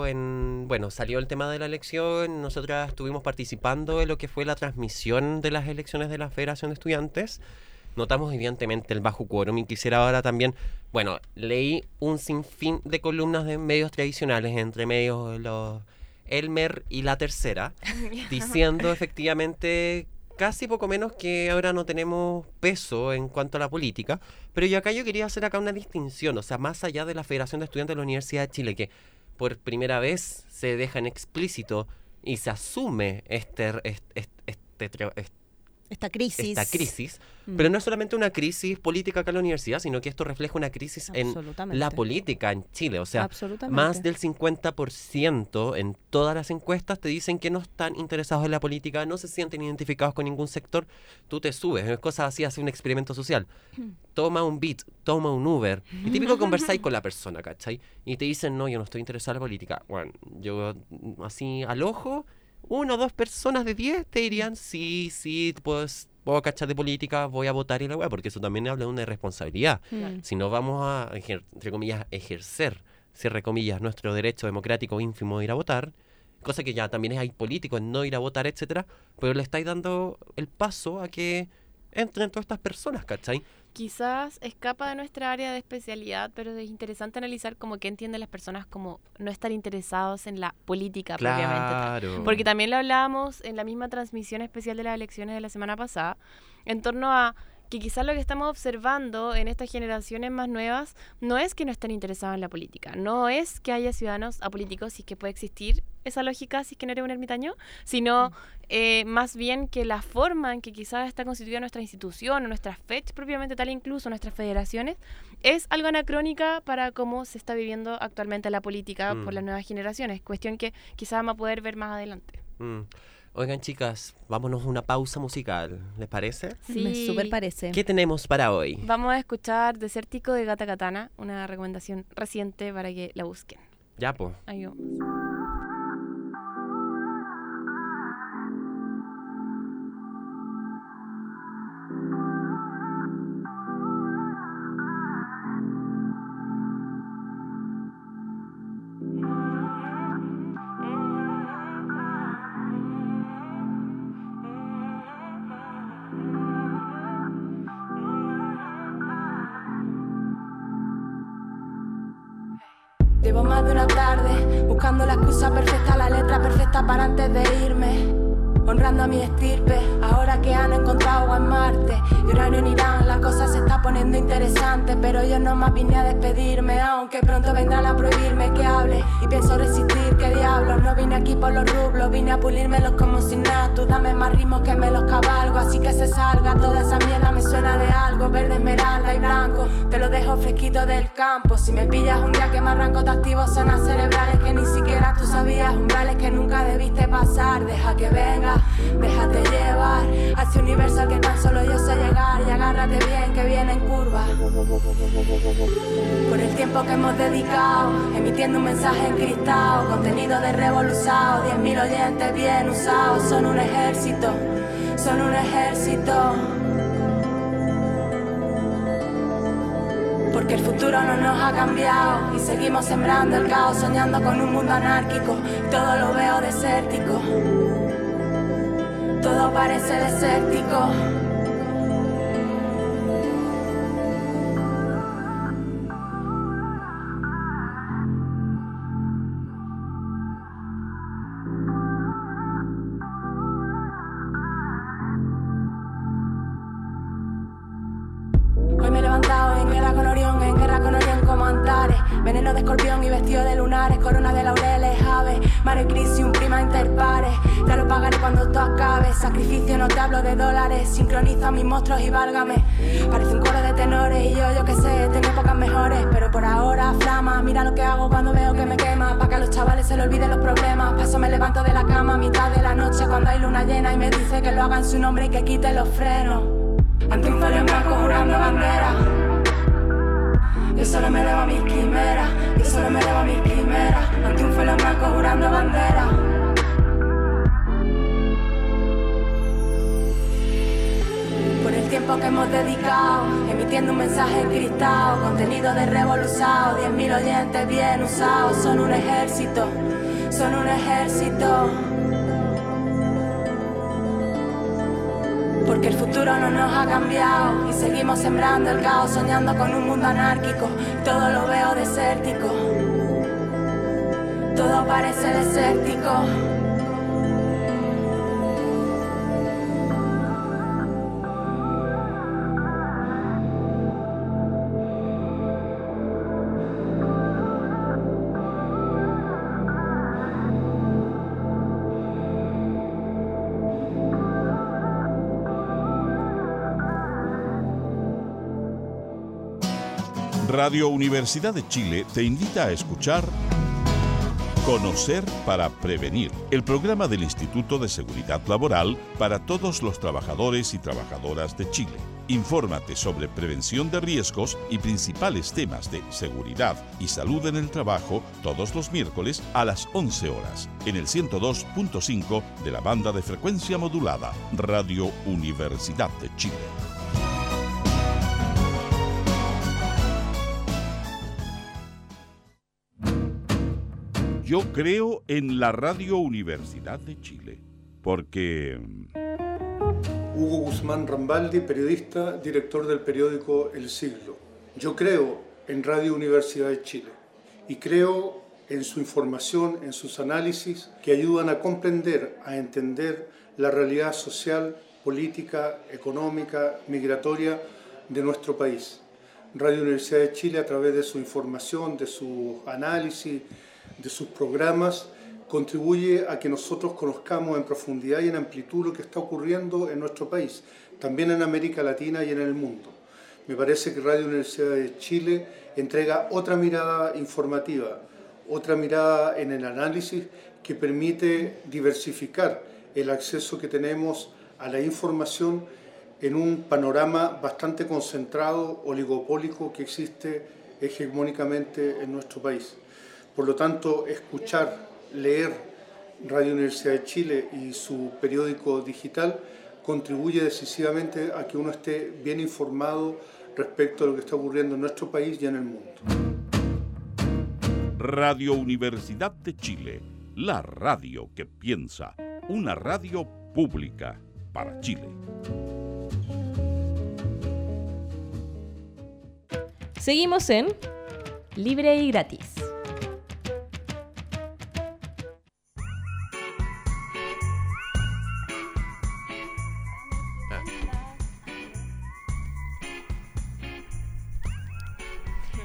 bueno, salió el tema de la elección, nosotras estuvimos participando en lo que fue la transmisión de las elecciones de la Federación de Estudiantes. Notamos evidentemente el bajo quórum y quisiera ahora también, bueno, leí un sinfín de columnas de medios tradicionales, entre medios los Elmer y La Tercera, diciendo efectivamente casi poco menos que ahora no tenemos peso en cuanto a la política, pero yo quería hacer acá una distinción, o sea, más allá de la Federación de Estudiantes de la Universidad de Chile, que por primera vez se deja en explícito y se asume esta crisis, pero no es solamente una crisis política acá en la universidad, sino que esto refleja una crisis en Absolutamente. la política en Chile, o sea, Absolutamente. más del 50% en todas las encuestas te dicen que no están interesados en la política, no se sienten identificados con ningún sector. Tú te subes, es cosas así, hace un experimento social. Toma un Bit, toma un Uber. Y típico conversáis con la persona, ¿cachai? Y te dicen, no, yo no estoy interesado en la política. Bueno, yo así al ojo, 1 o 2 personas de 10 te dirían, sí, pues puedo cachar de política, voy a votar y la weá, porque eso también habla de una irresponsabilidad. Si no vamos a, entre comillas, ejercer, cierre comillas, nuestro derecho democrático ínfimo de ir a votar, cosa que ya también hay políticos en no ir a votar, etcétera, pero le estáis dando el paso a que entren todas estas personas, ¿cachai? Quizás escapa de nuestra área de especialidad, pero es interesante analizar como qué entienden las personas como no estar interesados en la política propiamente tal. Claro. Porque también lo hablábamos en la misma transmisión especial de las elecciones de la semana pasada, en torno a que quizás lo que estamos observando en estas generaciones más nuevas no es que no estén interesados en la política, no es que haya ciudadanos apolíticos, si es que puede existir esa lógica, si es que no eres un ermitaño, sino más bien que la forma en que quizás está constituida nuestra institución o nuestra FECH propiamente tal, incluso nuestras federaciones, es algo anacrónica para cómo se está viviendo actualmente la política por las nuevas generaciones, cuestión que quizás vamos a poder ver más adelante. Oigan, chicas, vámonos a una pausa musical, ¿les parece? Me súper parece. ¿Qué tenemos para hoy? Vamos a escuchar Desértico de Gata Katana, una recomendación reciente para que la busquen. Ya, po. Ahí vamos. Llevo más de una tarde buscando la excusa perfecta, la letra perfecta para antes de irme. Honrando a mi estirpe, ahora que han encontrado agua en Marte y uranio en Irán, la cosa se está está poniendo interesante, pero yo no más vine a despedirme, aunque pronto vendrán a prohibirme que hable y pienso resistir, qué diablos. No vine aquí por los rublos, vine a pulírmelos como sin nada. Tú dame más ritmos que me los cabalgo, así que se salga toda esa mierda, me suena de algo. Verde, esmeralda y blanco, te lo dejo fresquito del campo. Si me pillas un día que me arranco, te activo zonas cerebrales que ni siquiera tú sabías, umbrales que nunca debiste pasar. Deja que venga, déjate llevar hacia universo al que tan solo yo sé llegar, y agárrate bien que viene en curva. Por el tiempo que hemos dedicado, emitiendo un mensaje encriptado, contenido de revoluzado, 10.000 oyentes bien usados, son un ejército, son un ejército. Porque el futuro no nos ha cambiado y seguimos sembrando el caos, soñando con un mundo anárquico. Todo lo veo desértico, todo parece desértico. Hoy me he levantado en guerra con Orión como Antares. Veneno de escorpión y vestido de lunares, corona de laureles, aves, mare crisium, prima interpares. Ya lo pagaré cuando todo acabe. Sacrificio, no te hablo de dólares. Sincronizo a mis monstruos y válgame. Parece un coro de tenores y yo que sé, tengo épocas mejores. Pero por ahora flama, mira lo que hago cuando veo que me quema. Pa' que a los chavales se le olviden los problemas. Paso me levanto de la cama a mitad de la noche cuando hay luna llena y me dice que lo haga en su nombre y que quite los frenos. Ante un folio en blanco jurando bandera. Yo solo me elevo a mis quimeras, yo solo me elevo a mis quimeras. Ante un folio en blanco jurando bandera. Por el tiempo que hemos dedicado, emitiendo un mensaje encriptado, contenido de revoluzado, 10.000 oyentes bien usados, son un ejército, son un ejército. Porque el futuro no nos ha cambiado y seguimos sembrando el caos, soñando con un mundo anárquico. Todo lo veo desértico, todo parece desértico. Radio Universidad de Chile te invita a escuchar Conocer para Prevenir, el programa del Instituto de Seguridad Laboral para todos los trabajadores y trabajadoras de Chile. Infórmate sobre prevención de riesgos y principales temas de seguridad y salud en el trabajo todos los miércoles a las 11 horas en el 102.5 de la banda de frecuencia modulada Radio Universidad de Chile. Yo creo en la Radio Universidad de Chile, porque... Hugo Guzmán Rambaldi, periodista, director del periódico El Siglo. Yo creo en Radio Universidad de Chile y creo en su información, en sus análisis que ayudan a comprender, a entender la realidad social, política, económica, migratoria de nuestro país. Radio Universidad de Chile, a través de su información, de su análisis, de sus programas, contribuye a que nosotros conozcamos en profundidad y en amplitud lo que está ocurriendo en nuestro país, también en América Latina y en el mundo. Me parece que Radio Universidad de Chile entrega otra mirada informativa, otra mirada en el análisis que permite diversificar el acceso que tenemos a la información en un panorama bastante concentrado, oligopólico, que existe hegemónicamente en nuestro país. Por lo tanto, escuchar, leer Radio Universidad de Chile y su periódico digital contribuye decisivamente a que uno esté bien informado respecto a lo que está ocurriendo en nuestro país y en el mundo. Radio Universidad de Chile, la radio que piensa, una radio pública para Chile. Seguimos en Libre y Gratis.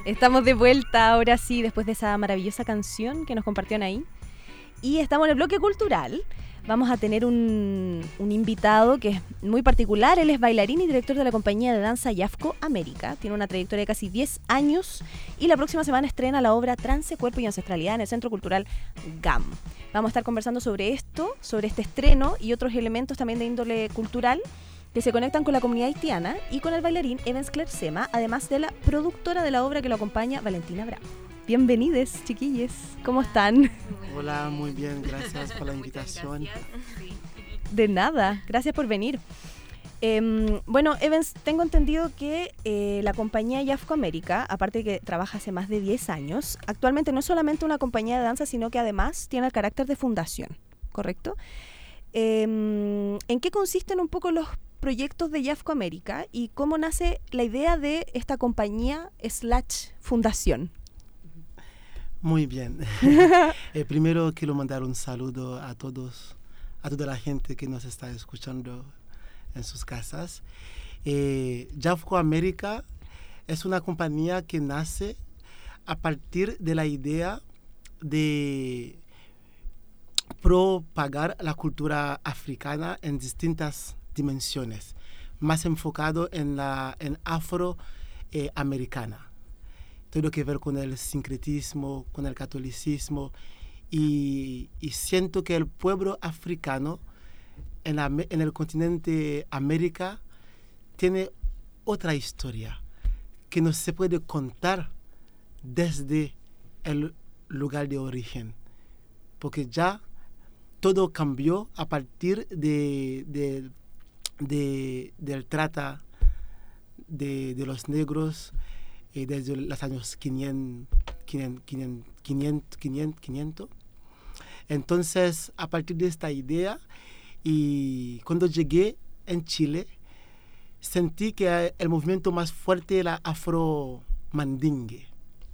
Estamos de vuelta ahora sí, después de esa maravillosa canción que nos compartieron ahí. Y estamos en el bloque cultural. Vamos a tener un invitado que es muy particular. Él es bailarín y director de la compañía de danza Yafco América. Tiene una trayectoria de casi 10 años y la próxima semana estrena la obra Trance, Cuerpo y Ancestralidad en el Centro Cultural GAM. Vamos a estar conversando sobre esto, sobre este estreno y otros elementos también de índole cultural que se conectan con la comunidad haitiana y con el bailarín Evans Clersema, además de la productora de la obra que lo acompaña, Valentina Bravo. Bienvenidos, chiquillos. ¿Cómo están? Hola, muy bien. Gracias por la invitación. De nada. Gracias por venir. Bueno, Evans, tengo entendido que la compañía Yafco América, aparte de que trabaja hace más de 10 años, actualmente no es solamente una compañía de danza, sino que además tiene el carácter de fundación, ¿correcto? ¿En qué consisten un poco los proyectos de Yafco América y cómo nace la idea de esta compañía / fundación? Muy bien. Primero quiero mandar un saludo a toda la gente que nos está escuchando en sus casas. Yafco América es una compañía que nace a partir de la idea de propagar la cultura africana en distintas dimensiones, más enfocado en afroamericana. Todo que ver con el sincretismo, con el catolicismo, y siento que el pueblo africano en el continente América tiene otra historia que no se puede contar desde el lugar de origen, porque ya todo cambió a partir del trata de los negros desde los años 500. Entonces, a partir de esta idea, y cuando llegué en Chile, sentí que el movimiento más fuerte era afro-mandingue.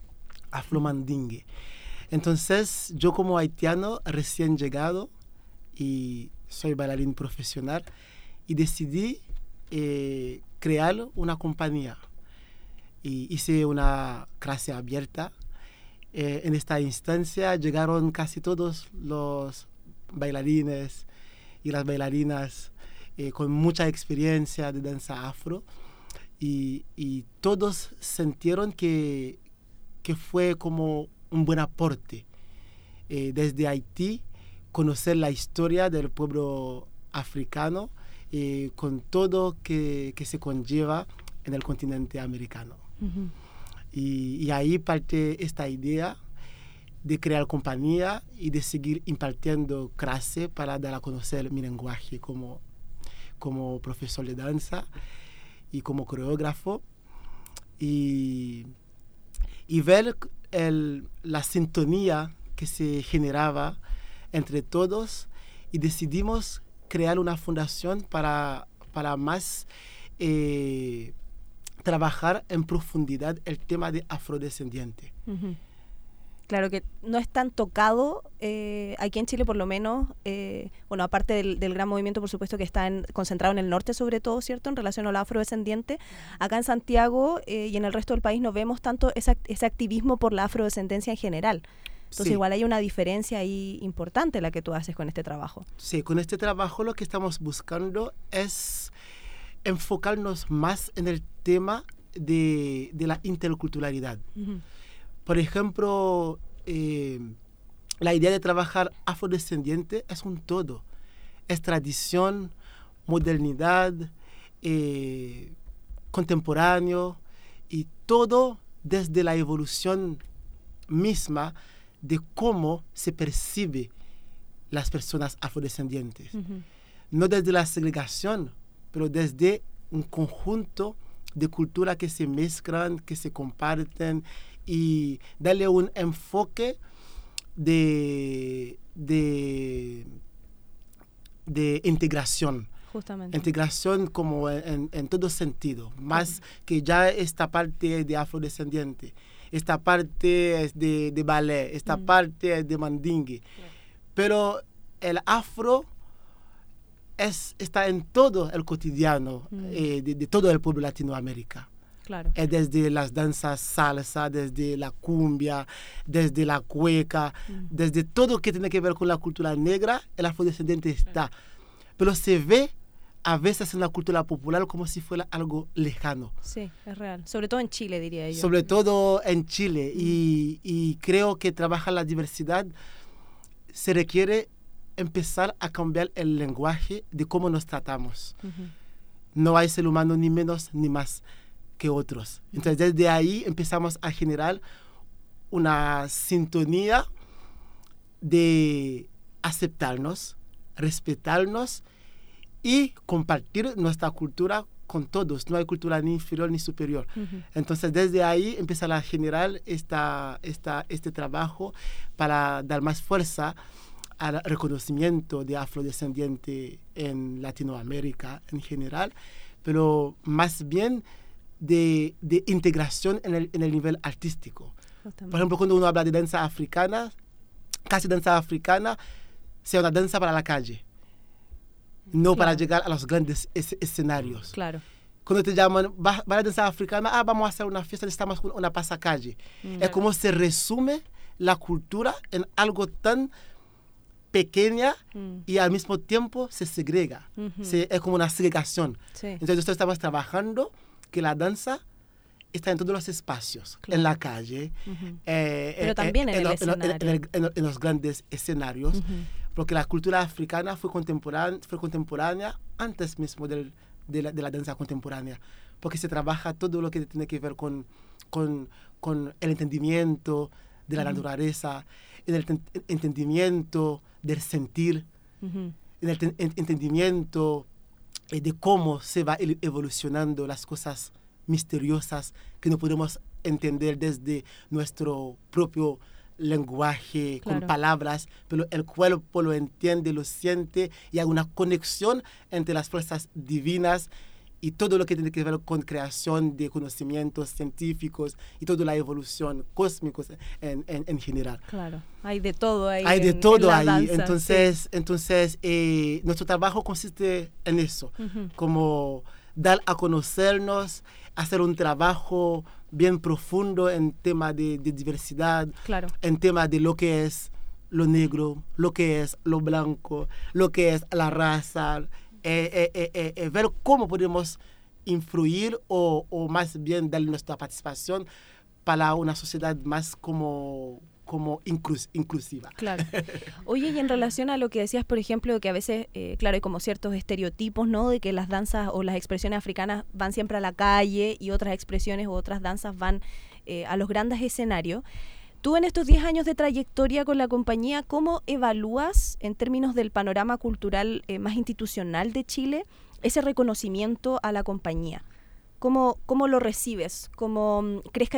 Entonces, yo como haitiano recién llegado, y soy bailarín profesional, y decidí crear una compañía. Y hice una clase abierta. En esta instancia llegaron casi todos los bailarines y las bailarinas con mucha experiencia de danza afro, y todos sintieron que fue como un buen aporte desde Haití, conocer la historia del pueblo africano con todo que se conlleva en el continente americano. Uh-huh. Y ahí parte esta idea de crear compañía y de seguir impartiendo clase para dar a conocer mi lenguaje como profesor de danza y como coreógrafo, y ver la sintonía que se generaba entre todos, y decidimos crear una fundación para más trabajar en profundidad el tema de afrodescendiente. Uh-huh. Claro que no es tan tocado aquí en Chile, por lo menos, bueno, aparte del gran movimiento, por supuesto, que está concentrado en el norte, sobre todo, ¿cierto?, en relación a lo afrodescendiente. Acá en Santiago y en el resto del país no vemos tanto ese activismo por la afrodescendencia en general. Entonces, sí, igual hay una diferencia ahí importante la que tú haces con este trabajo. Sí, con este trabajo lo que estamos buscando es enfocarnos más en el tema de la interculturalidad. Uh-huh. Por ejemplo, la idea de trabajar afrodescendiente es un todo. Es tradición, modernidad, contemporáneo, y todo desde la evolución misma de cómo se percibe las personas afrodescendientes. Uh-huh. No desde la segregación, pero desde un conjunto de culturas que se mezclan, que se comparten, y darle un enfoque de integración. Justamente. Integración como en todo sentido, más que ya esta parte de afrodescendiente, esta parte es de ballet, esta parte es de mandingue. Pero el afro está en todo el cotidiano de todo el pueblo Latinoamérica. Claro. Desde las danzas salsa, desde la cumbia, desde la cueca, desde todo que tiene que ver con la cultura negra, el afrodescendiente está. Pero se ve a veces en la cultura popular como si fuera algo lejano. Sí, es real. Sobre todo en Chile, diría yo. Sobre todo en Chile. Y creo que trabajar la diversidad se requiere empezar a cambiar el lenguaje de cómo nos tratamos. No hay ser humano ni menos ni más que otros. Entonces, desde ahí empezamos a generar una sintonía de aceptarnos, respetarnos y compartir nuestra cultura con todos. No hay cultura ni inferior ni superior. Entonces, desde ahí empezar a generar este trabajo para dar más fuerza al reconocimiento de afrodescendiente en Latinoamérica en general, pero más bien de integración en el nivel artístico. Por ejemplo, cuando uno habla de danza africana, casi danza africana, sea una danza para la calle, no para llegar a los grandes escenarios. Claro. Cuando te llaman, va a danza africana, vamos a hacer una fiesta, necesitamos una pasacalle. Es como se resume la cultura en algo tan pequeña y al mismo tiempo se segrega. Es como una segregación. Sí. Entonces nosotros estamos trabajando que la danza está en todos los espacios, en la calle, pero también en los grandes escenarios, porque la cultura africana fue contemporánea antes mismo de la danza contemporánea, porque se trabaja todo lo que tiene que ver con el entendimiento de la naturaleza, en el entendimiento del sentir, en el entendimiento de cómo se va evolucionando las cosas misteriosas que no podemos entender desde nuestro propio lenguaje, con palabras, pero el cuerpo lo entiende, lo siente, y hay una conexión entre las fuerzas divinas y todo lo que tiene que ver con creación de conocimientos científicos y toda la evolución cósmica en general. Claro, hay de todo ahí. Hay de todo ahí. Danza, entonces nuestro trabajo consiste en eso, como dar a conocernos, hacer un trabajo bien profundo en tema de diversidad, en tema de lo que es lo negro, lo que es lo blanco, lo que es la raza, ver cómo podemos influir o más bien dar nuestra participación para una sociedad más como inclusiva. Claro. Oye, y en relación a lo que decías, por ejemplo, que a veces, claro, hay como ciertos estereotipos, ¿no? De que las danzas o las expresiones africanas van siempre a la calle y otras expresiones o otras danzas van a los grandes escenarios. Tú en estos 10 años de trayectoria con la compañía, ¿cómo evalúas en términos del panorama cultural más institucional de Chile ese reconocimiento a la compañía? ¿Cómo lo recibes? ¿Cómo crees que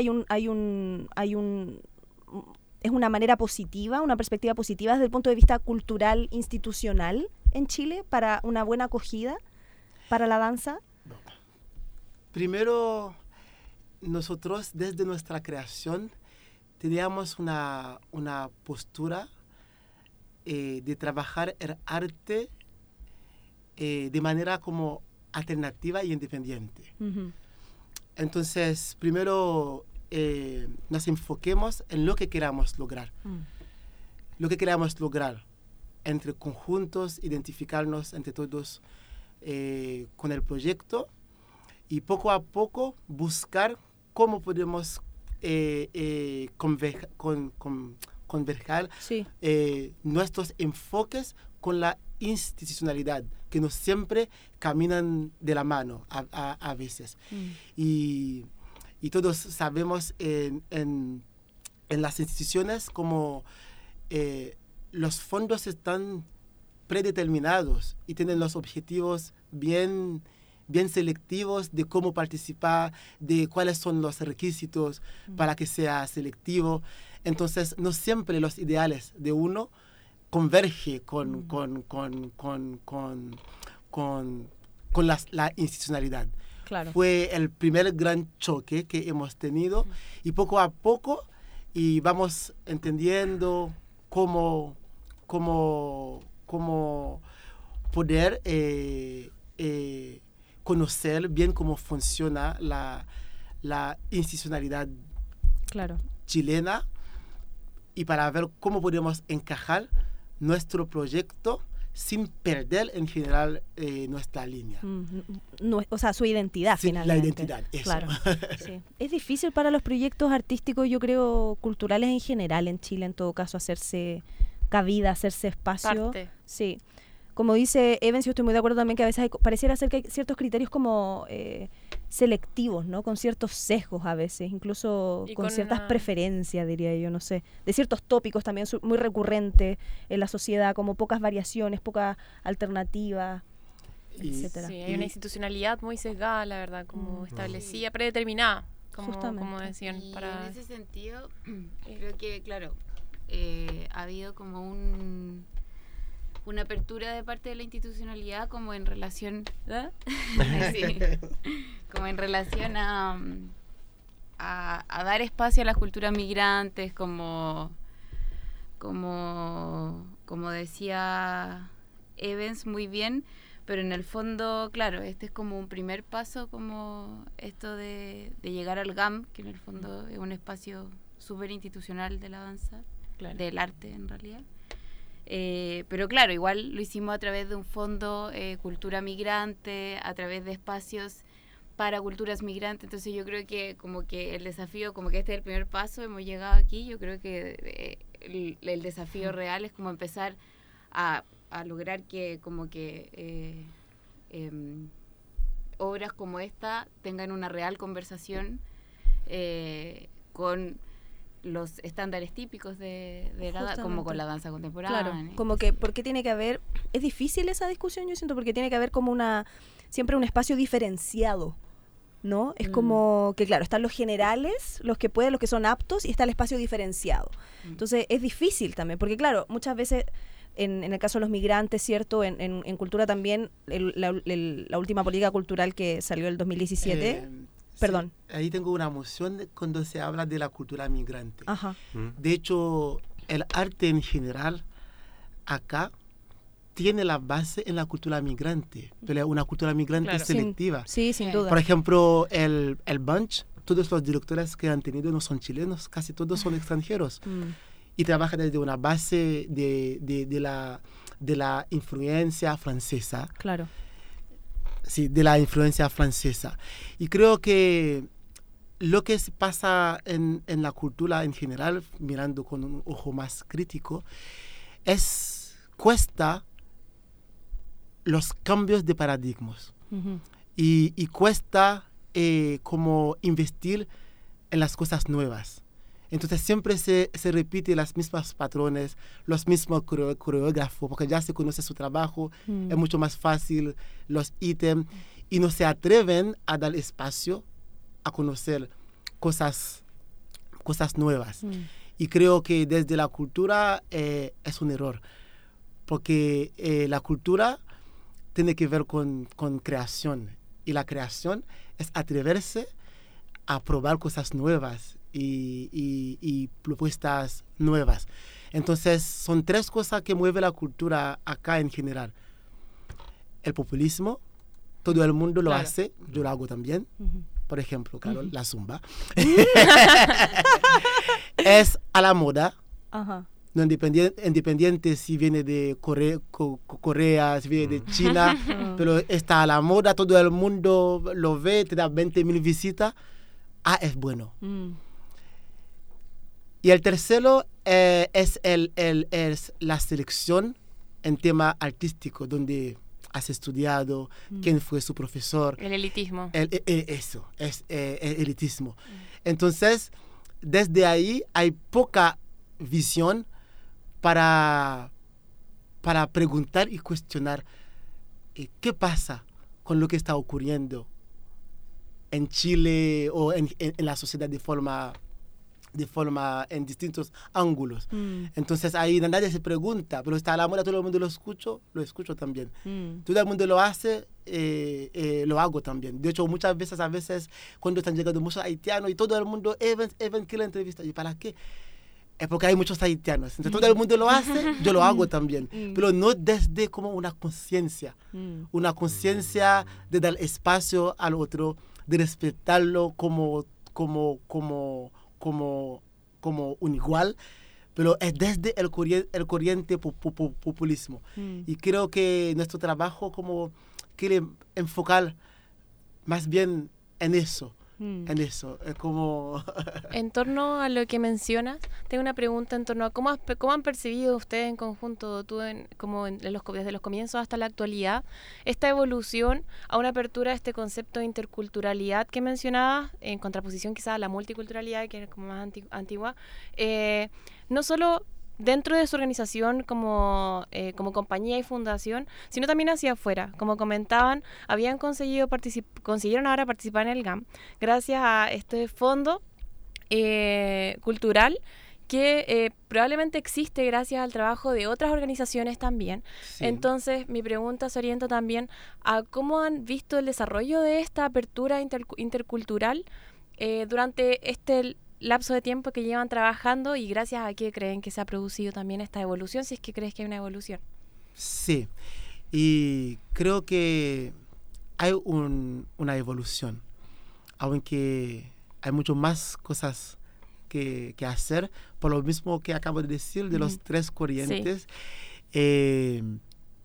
es una manera positiva, una perspectiva positiva desde el punto de vista cultural, institucional en Chile para una buena acogida para la danza? Primero, nosotros desde nuestra creación teníamos una postura de trabajar el arte de manera como alternativa y independiente. Entonces, primero nos enfoquemos en lo que queramos lograr. Lo que queramos lograr entre conjuntos, identificarnos entre todos con el proyecto y poco a poco buscar cómo podemos converger nuestros enfoques con la institucionalidad, que no siempre caminan de la mano a veces. Y todos sabemos en las instituciones como los fondos están predeterminados y tienen los objetivos bien selectivos de cómo participar, de cuáles son los requisitos para que sea selectivo. Entonces, no siempre los ideales de uno convergen con la institucionalidad. Claro. Fue el primer gran choque que hemos tenido y poco a poco y vamos entendiendo cómo poder conocer bien cómo funciona la la institucionalidad Claro. chilena y para ver cómo podemos encajar nuestro proyecto sin perder en general nuestra línea. O sea, su identidad Sí, finalmente. la identidad, eso. Claro. Sí. Es difícil para los proyectos artísticos, yo creo, culturales en general en Chile, en todo caso, hacerse cabida, hacerse espacio. Parte. Sí. Como dice Evans, yo estoy muy de acuerdo también que a veces pareciera ser que hay ciertos criterios como selectivos, ¿no? Con ciertos sesgos a veces, incluso Y con con ciertas una- preferencias, diría yo, no sé. De ciertos tópicos también muy recurrentes en la sociedad, como pocas variaciones, pocas alternativas, Y- etcétera. Sí, hay una institucionalidad muy sesgada, la verdad, como establecida, predeterminada, como Justamente. decían. Y Para... en ese sentido, creo que, claro, ha habido como una apertura de parte de la institucionalidad como en relación sí, como en relación a dar espacio a las culturas migrantes, como decía Evans muy bien, pero en el fondo, claro, este es como un primer paso, como esto de llegar al GAM, que en el fondo es un espacio súper institucional de la danza, del arte en realidad. Pero claro, igual lo hicimos a través de un fondo cultura migrante, a través de espacios para culturas migrantes. Entonces yo creo que como que el desafío, como que este es el primer paso, hemos llegado aquí. Yo creo que el desafío real es como empezar a lograr que como que obras como esta tengan una real conversación con los estándares típicos de la como con la danza contemporánea. Claro, como que, ¿por qué tiene que haber? Es difícil esa discusión, yo siento, porque tiene que haber como siempre un espacio diferenciado, ¿no? Es como que, claro, están los generales, los que pueden, los que son aptos, y está el espacio diferenciado. Entonces, es difícil también, porque claro, muchas veces, en el caso de los migrantes, ¿cierto? En cultura también, la última política cultural que salió el 2017... Perdón. Sí, ahí tengo una emoción cuando se habla de la cultura migrante. Ajá. De hecho, el arte en general acá tiene la base en la cultura migrante, pero es una cultura migrante Claro. selectiva. Sí, sin duda. Por ejemplo, el Bunch, todos los directores que han tenido no son chilenos, casi todos son extranjeros. Y trabaja desde una base de la influencia francesa. Claro. Sí, de la influencia francesa. Y creo que lo que pasa en la cultura en general, mirando con un ojo más crítico, cuesta los cambios de paradigmas. Y cuesta como investir en las cosas nuevas. Entonces siempre se repite las mismas patrones, los mismos coreógrafos, porque ya se conoce su trabajo, es mucho más fácil los ítems, y no se atreven a dar espacio a conocer cosas nuevas. Y creo que desde la cultura es un error, porque la cultura tiene que ver con creación, y la creación es atreverse a probar cosas nuevas y propuestas nuevas. Entonces, son tres cosas que mueve la cultura acá en general. El populismo, todo el mundo lo hace, yo lo hago también. Por ejemplo, claro, la zumba. Es a la moda. Ajá. No independiente si viene de Corea, si viene de China, pero está a la moda, todo el mundo lo ve, te da 20,000 visitas. Es bueno. Y el tercero es la selección en tema artístico, donde has estudiado, quién fue su profesor. El elitismo. Eso, es el elitismo. Entonces, desde ahí hay poca visión para preguntar y cuestionar qué pasa con lo que está ocurriendo en Chile o en la sociedad de forma en distintos ángulos. Entonces ahí nadie se pregunta, pero está a la moda, todo el mundo lo escucho también. Todo el mundo lo hace, lo hago también. De hecho, muchas veces, cuando están llegando muchos haitianos y todo el mundo, Evans, quiere la entrevista. ¿Y para qué? Es porque hay muchos haitianos. Entonces todo el mundo lo hace, yo lo hago también. Pero no desde como una conciencia de dar espacio al otro, de respetarlo como un igual, pero es desde el corriente populismo. Y creo que nuestro trabajo como quiere enfocar más bien en eso. Es como... En torno a lo que mencionas, tengo una pregunta en torno a cómo han percibido ustedes en conjunto, tú desde los comienzos hasta la actualidad, esta evolución a una apertura a este concepto de interculturalidad que mencionabas, en contraposición quizás a la multiculturalidad, que es como más antigua, no solo dentro de su organización como compañía y fundación, sino también hacia afuera. Como comentaban, consiguieron ahora participar en el GAM gracias a este fondo cultural que probablemente existe gracias al trabajo de otras organizaciones también. Sí. Entonces, mi pregunta se orienta también a cómo han visto el desarrollo de esta apertura intercultural durante este lapso de tiempo que llevan trabajando y gracias a qué creen que se ha producido también esta evolución, si es que crees que hay una evolución. Sí, y creo que hay una evolución, aunque hay mucho más cosas que hacer, por lo mismo que acabo de decir de los tres corrientes. Sí.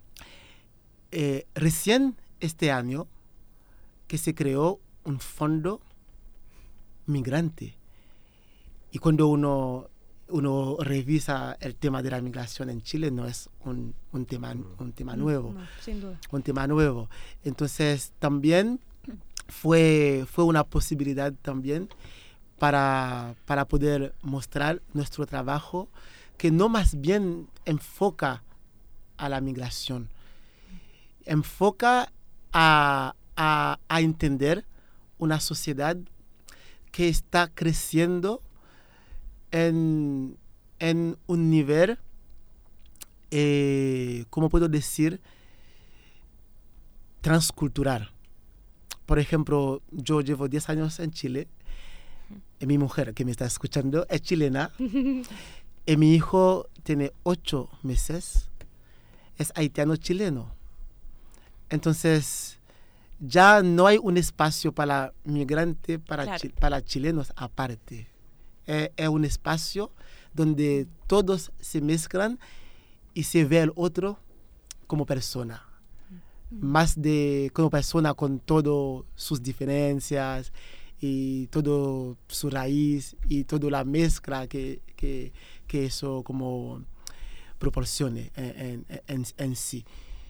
Recién este año que se creó un fondo migrante. Y cuando uno revisa el tema de la migración en Chile, no es un tema nuevo. No, sin duda. Un tema nuevo. Entonces, también fue una posibilidad también para poder mostrar nuestro trabajo, que no más bien enfoca a la migración, enfoca a entender una sociedad que está creciendo en un nivel, ¿cómo puedo decir?, transcultural. Por ejemplo, yo llevo 10 años en Chile, y mi mujer que me está escuchando es chilena, y mi hijo tiene 8 meses, es haitiano-chileno. Entonces, ya no hay un espacio para migrantes, para chilenos aparte. Es un espacio donde todos se mezclan y se ve al otro como persona. Más de como persona con todas sus diferencias y toda su raíz y toda la mezcla que eso como proporcione en sí.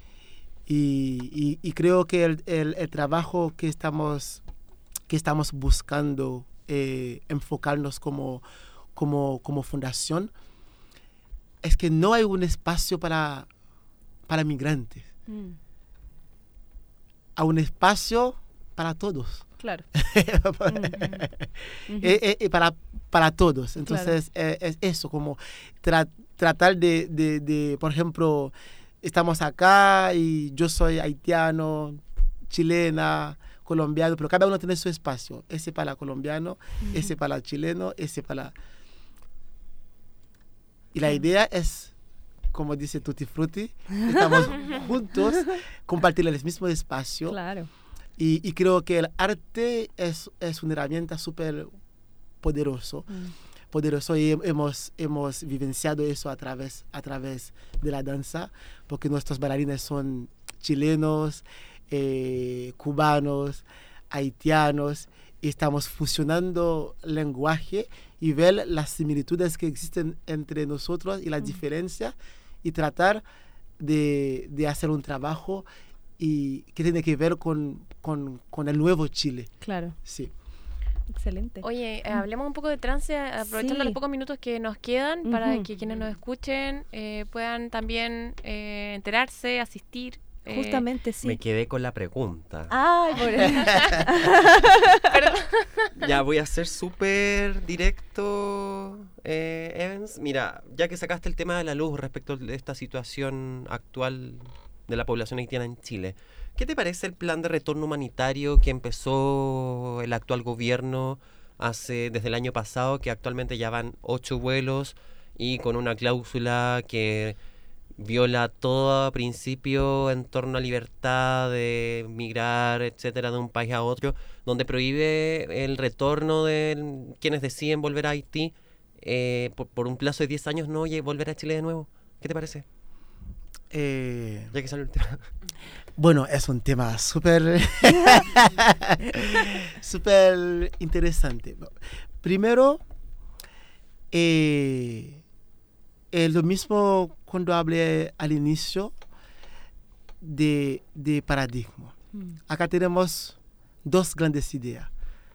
Y creo que el trabajo que estamos buscando enfocarnos como fundación es que no hay un espacio para migrantes. Hay un espacio para todos. Claro. Para todos. Entonces, claro. Es eso, como tratar de, por ejemplo, estamos acá y yo soy haitiano, chilena, colombiano, pero cada uno tiene su espacio. Ese para el colombiano, ese para el chileno, ese para... Y la idea es, como dice Tutti Frutti, estamos juntos, compartir el mismo espacio. Claro. Y creo que el arte es una herramienta súper poderoso y hemos vivenciado eso a través de la danza, porque nuestros bailarines son chilenos, cubanos, haitianos, y estamos fusionando lenguaje y ver las similitudes que existen entre nosotros y las diferencias y tratar de hacer un trabajo y que tiene que ver con el nuevo Chile. Claro. Sí. Excelente. Oye, hablemos un poco de trance, aprovechando los pocos minutos que nos quedan, para que quienes nos escuchen puedan también enterarse, asistir. Justamente, sí. Me quedé con la pregunta. Ay, por eso. Ya, voy a ser súper directo, Evans. Mira, ya que sacaste el tema de la luz respecto de esta situación actual de la población haitiana en Chile, ¿qué te parece el plan de retorno humanitario que empezó el actual gobierno desde el año pasado, que actualmente ya van 8 vuelos y con una cláusula que viola todo principio en torno a libertad de migrar, etcétera, de un país a otro, donde prohíbe el retorno de quienes deciden volver a Haití por un plazo de 10 años, no volver a Chile de nuevo. ¿Qué te parece? Ya que salió el tema. Bueno, es un tema súper súper interesante. Primero, lo mismo cuando hablé al inicio de paradigma. Acá tenemos dos grandes ideas.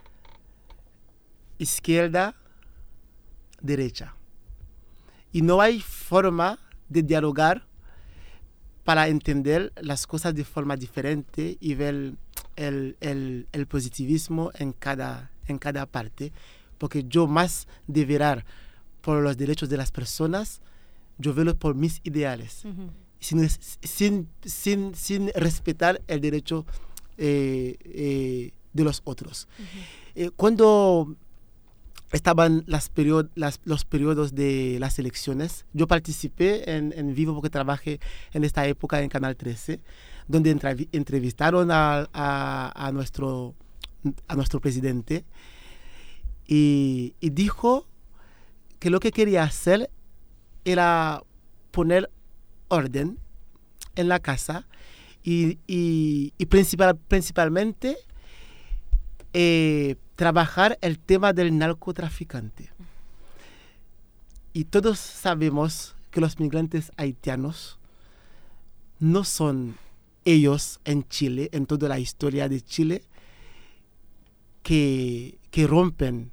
Izquierda, derecha. Y no hay forma de dialogar para entender las cosas de forma diferente y ver el positivismo en cada parte. Porque yo más de velar por los derechos de las personas, yo velo por mis ideales, sin respetar el derecho de los otros. Cuando estaban los periodos de las elecciones, yo participé en vivo porque trabajé en esta época en Canal 13, donde entrevistaron a nuestro presidente y dijo que lo que quería hacer era poner orden en la casa y principalmente trabajar el tema del narcotraficante. Y todos sabemos que los migrantes haitianos no son ellos en Chile, en toda la historia de Chile, que rompen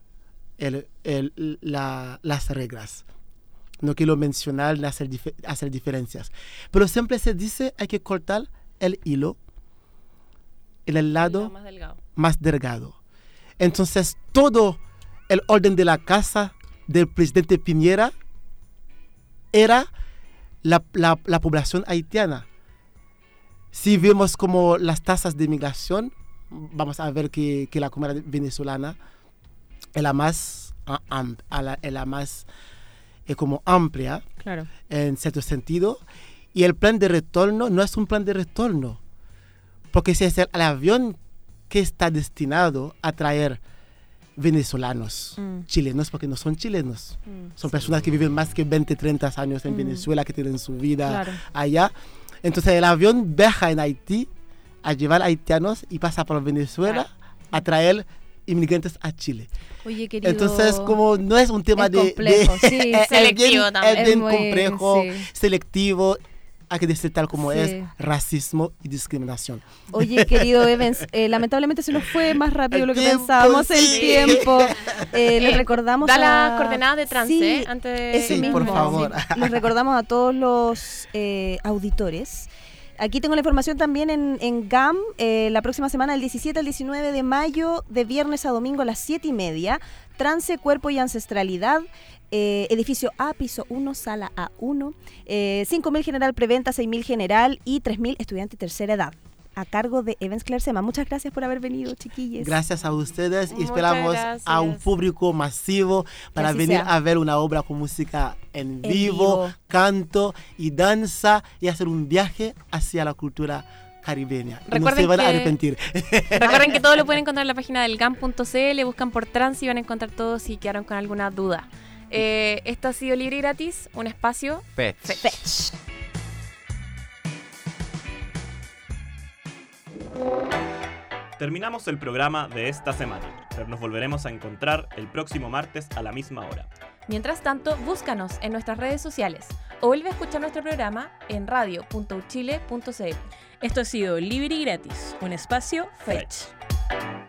las reglas. No quiero mencionar ni hacer diferencias. Pero siempre se dice hay que cortar el hilo en el lado más delgado. Entonces, todo el orden de la casa del presidente Piñera era la población haitiana. Si vemos como las tasas de migración, vamos a ver que la comunidad venezolana es la más como amplia, claro, en cierto sentido. Y el plan de retorno no es un plan de retorno, porque si es el avión que está destinado a traer venezolanos, chilenos, porque no son chilenos, son personas que viven más que 20, 30 años en Venezuela, que tienen su vida allá. Entonces el avión viaja en Haití a llevar haitianos y pasa por Venezuela a traer inmigrantes a Chile. Oye, querido, entonces, como no es un tema complejo, sí, selectivo también. Es bien complejo, selectivo, hay que decir tal como es, racismo y discriminación. Oye, querido Evans, lamentablemente se nos fue más rápido de lo que pensábamos el tiempo. Les recordamos da las coordenadas de trance, antes de... Eso mismo, por favor. Sí. Les recordamos a todos los auditores. Aquí tengo la información también en GAM, la próxima semana, del 17 al 19 de mayo, de viernes a domingo a las 7:30, Trance, Cuerpo y Ancestralidad, edificio A, piso 1, sala A1, 5.000 general preventa, 6.000 general y 3.000 estudiante tercera edad, a cargo de Evans Clersema. Muchas gracias por haber venido, chiquillos. Gracias a ustedes y esperamos a un público masivo para venir a ver una obra con música en vivo, canto y danza y hacer un viaje hacia la cultura caribeña. Y no se van a arrepentir. Recuerden que todo lo pueden encontrar en la página del GAM.cl, buscan por Trans y van a encontrar todo si quedaron con alguna duda. Esto ha sido Libre y Gratis, un espacio Fetch. Terminamos el programa de esta semana, pero nos volveremos a encontrar el próximo martes a la misma hora. Mientras tanto, búscanos en nuestras redes sociales o vuelve a escuchar nuestro programa en radio.uchile.cl. Esto ha sido Libre y Gratis, un espacio Fetch.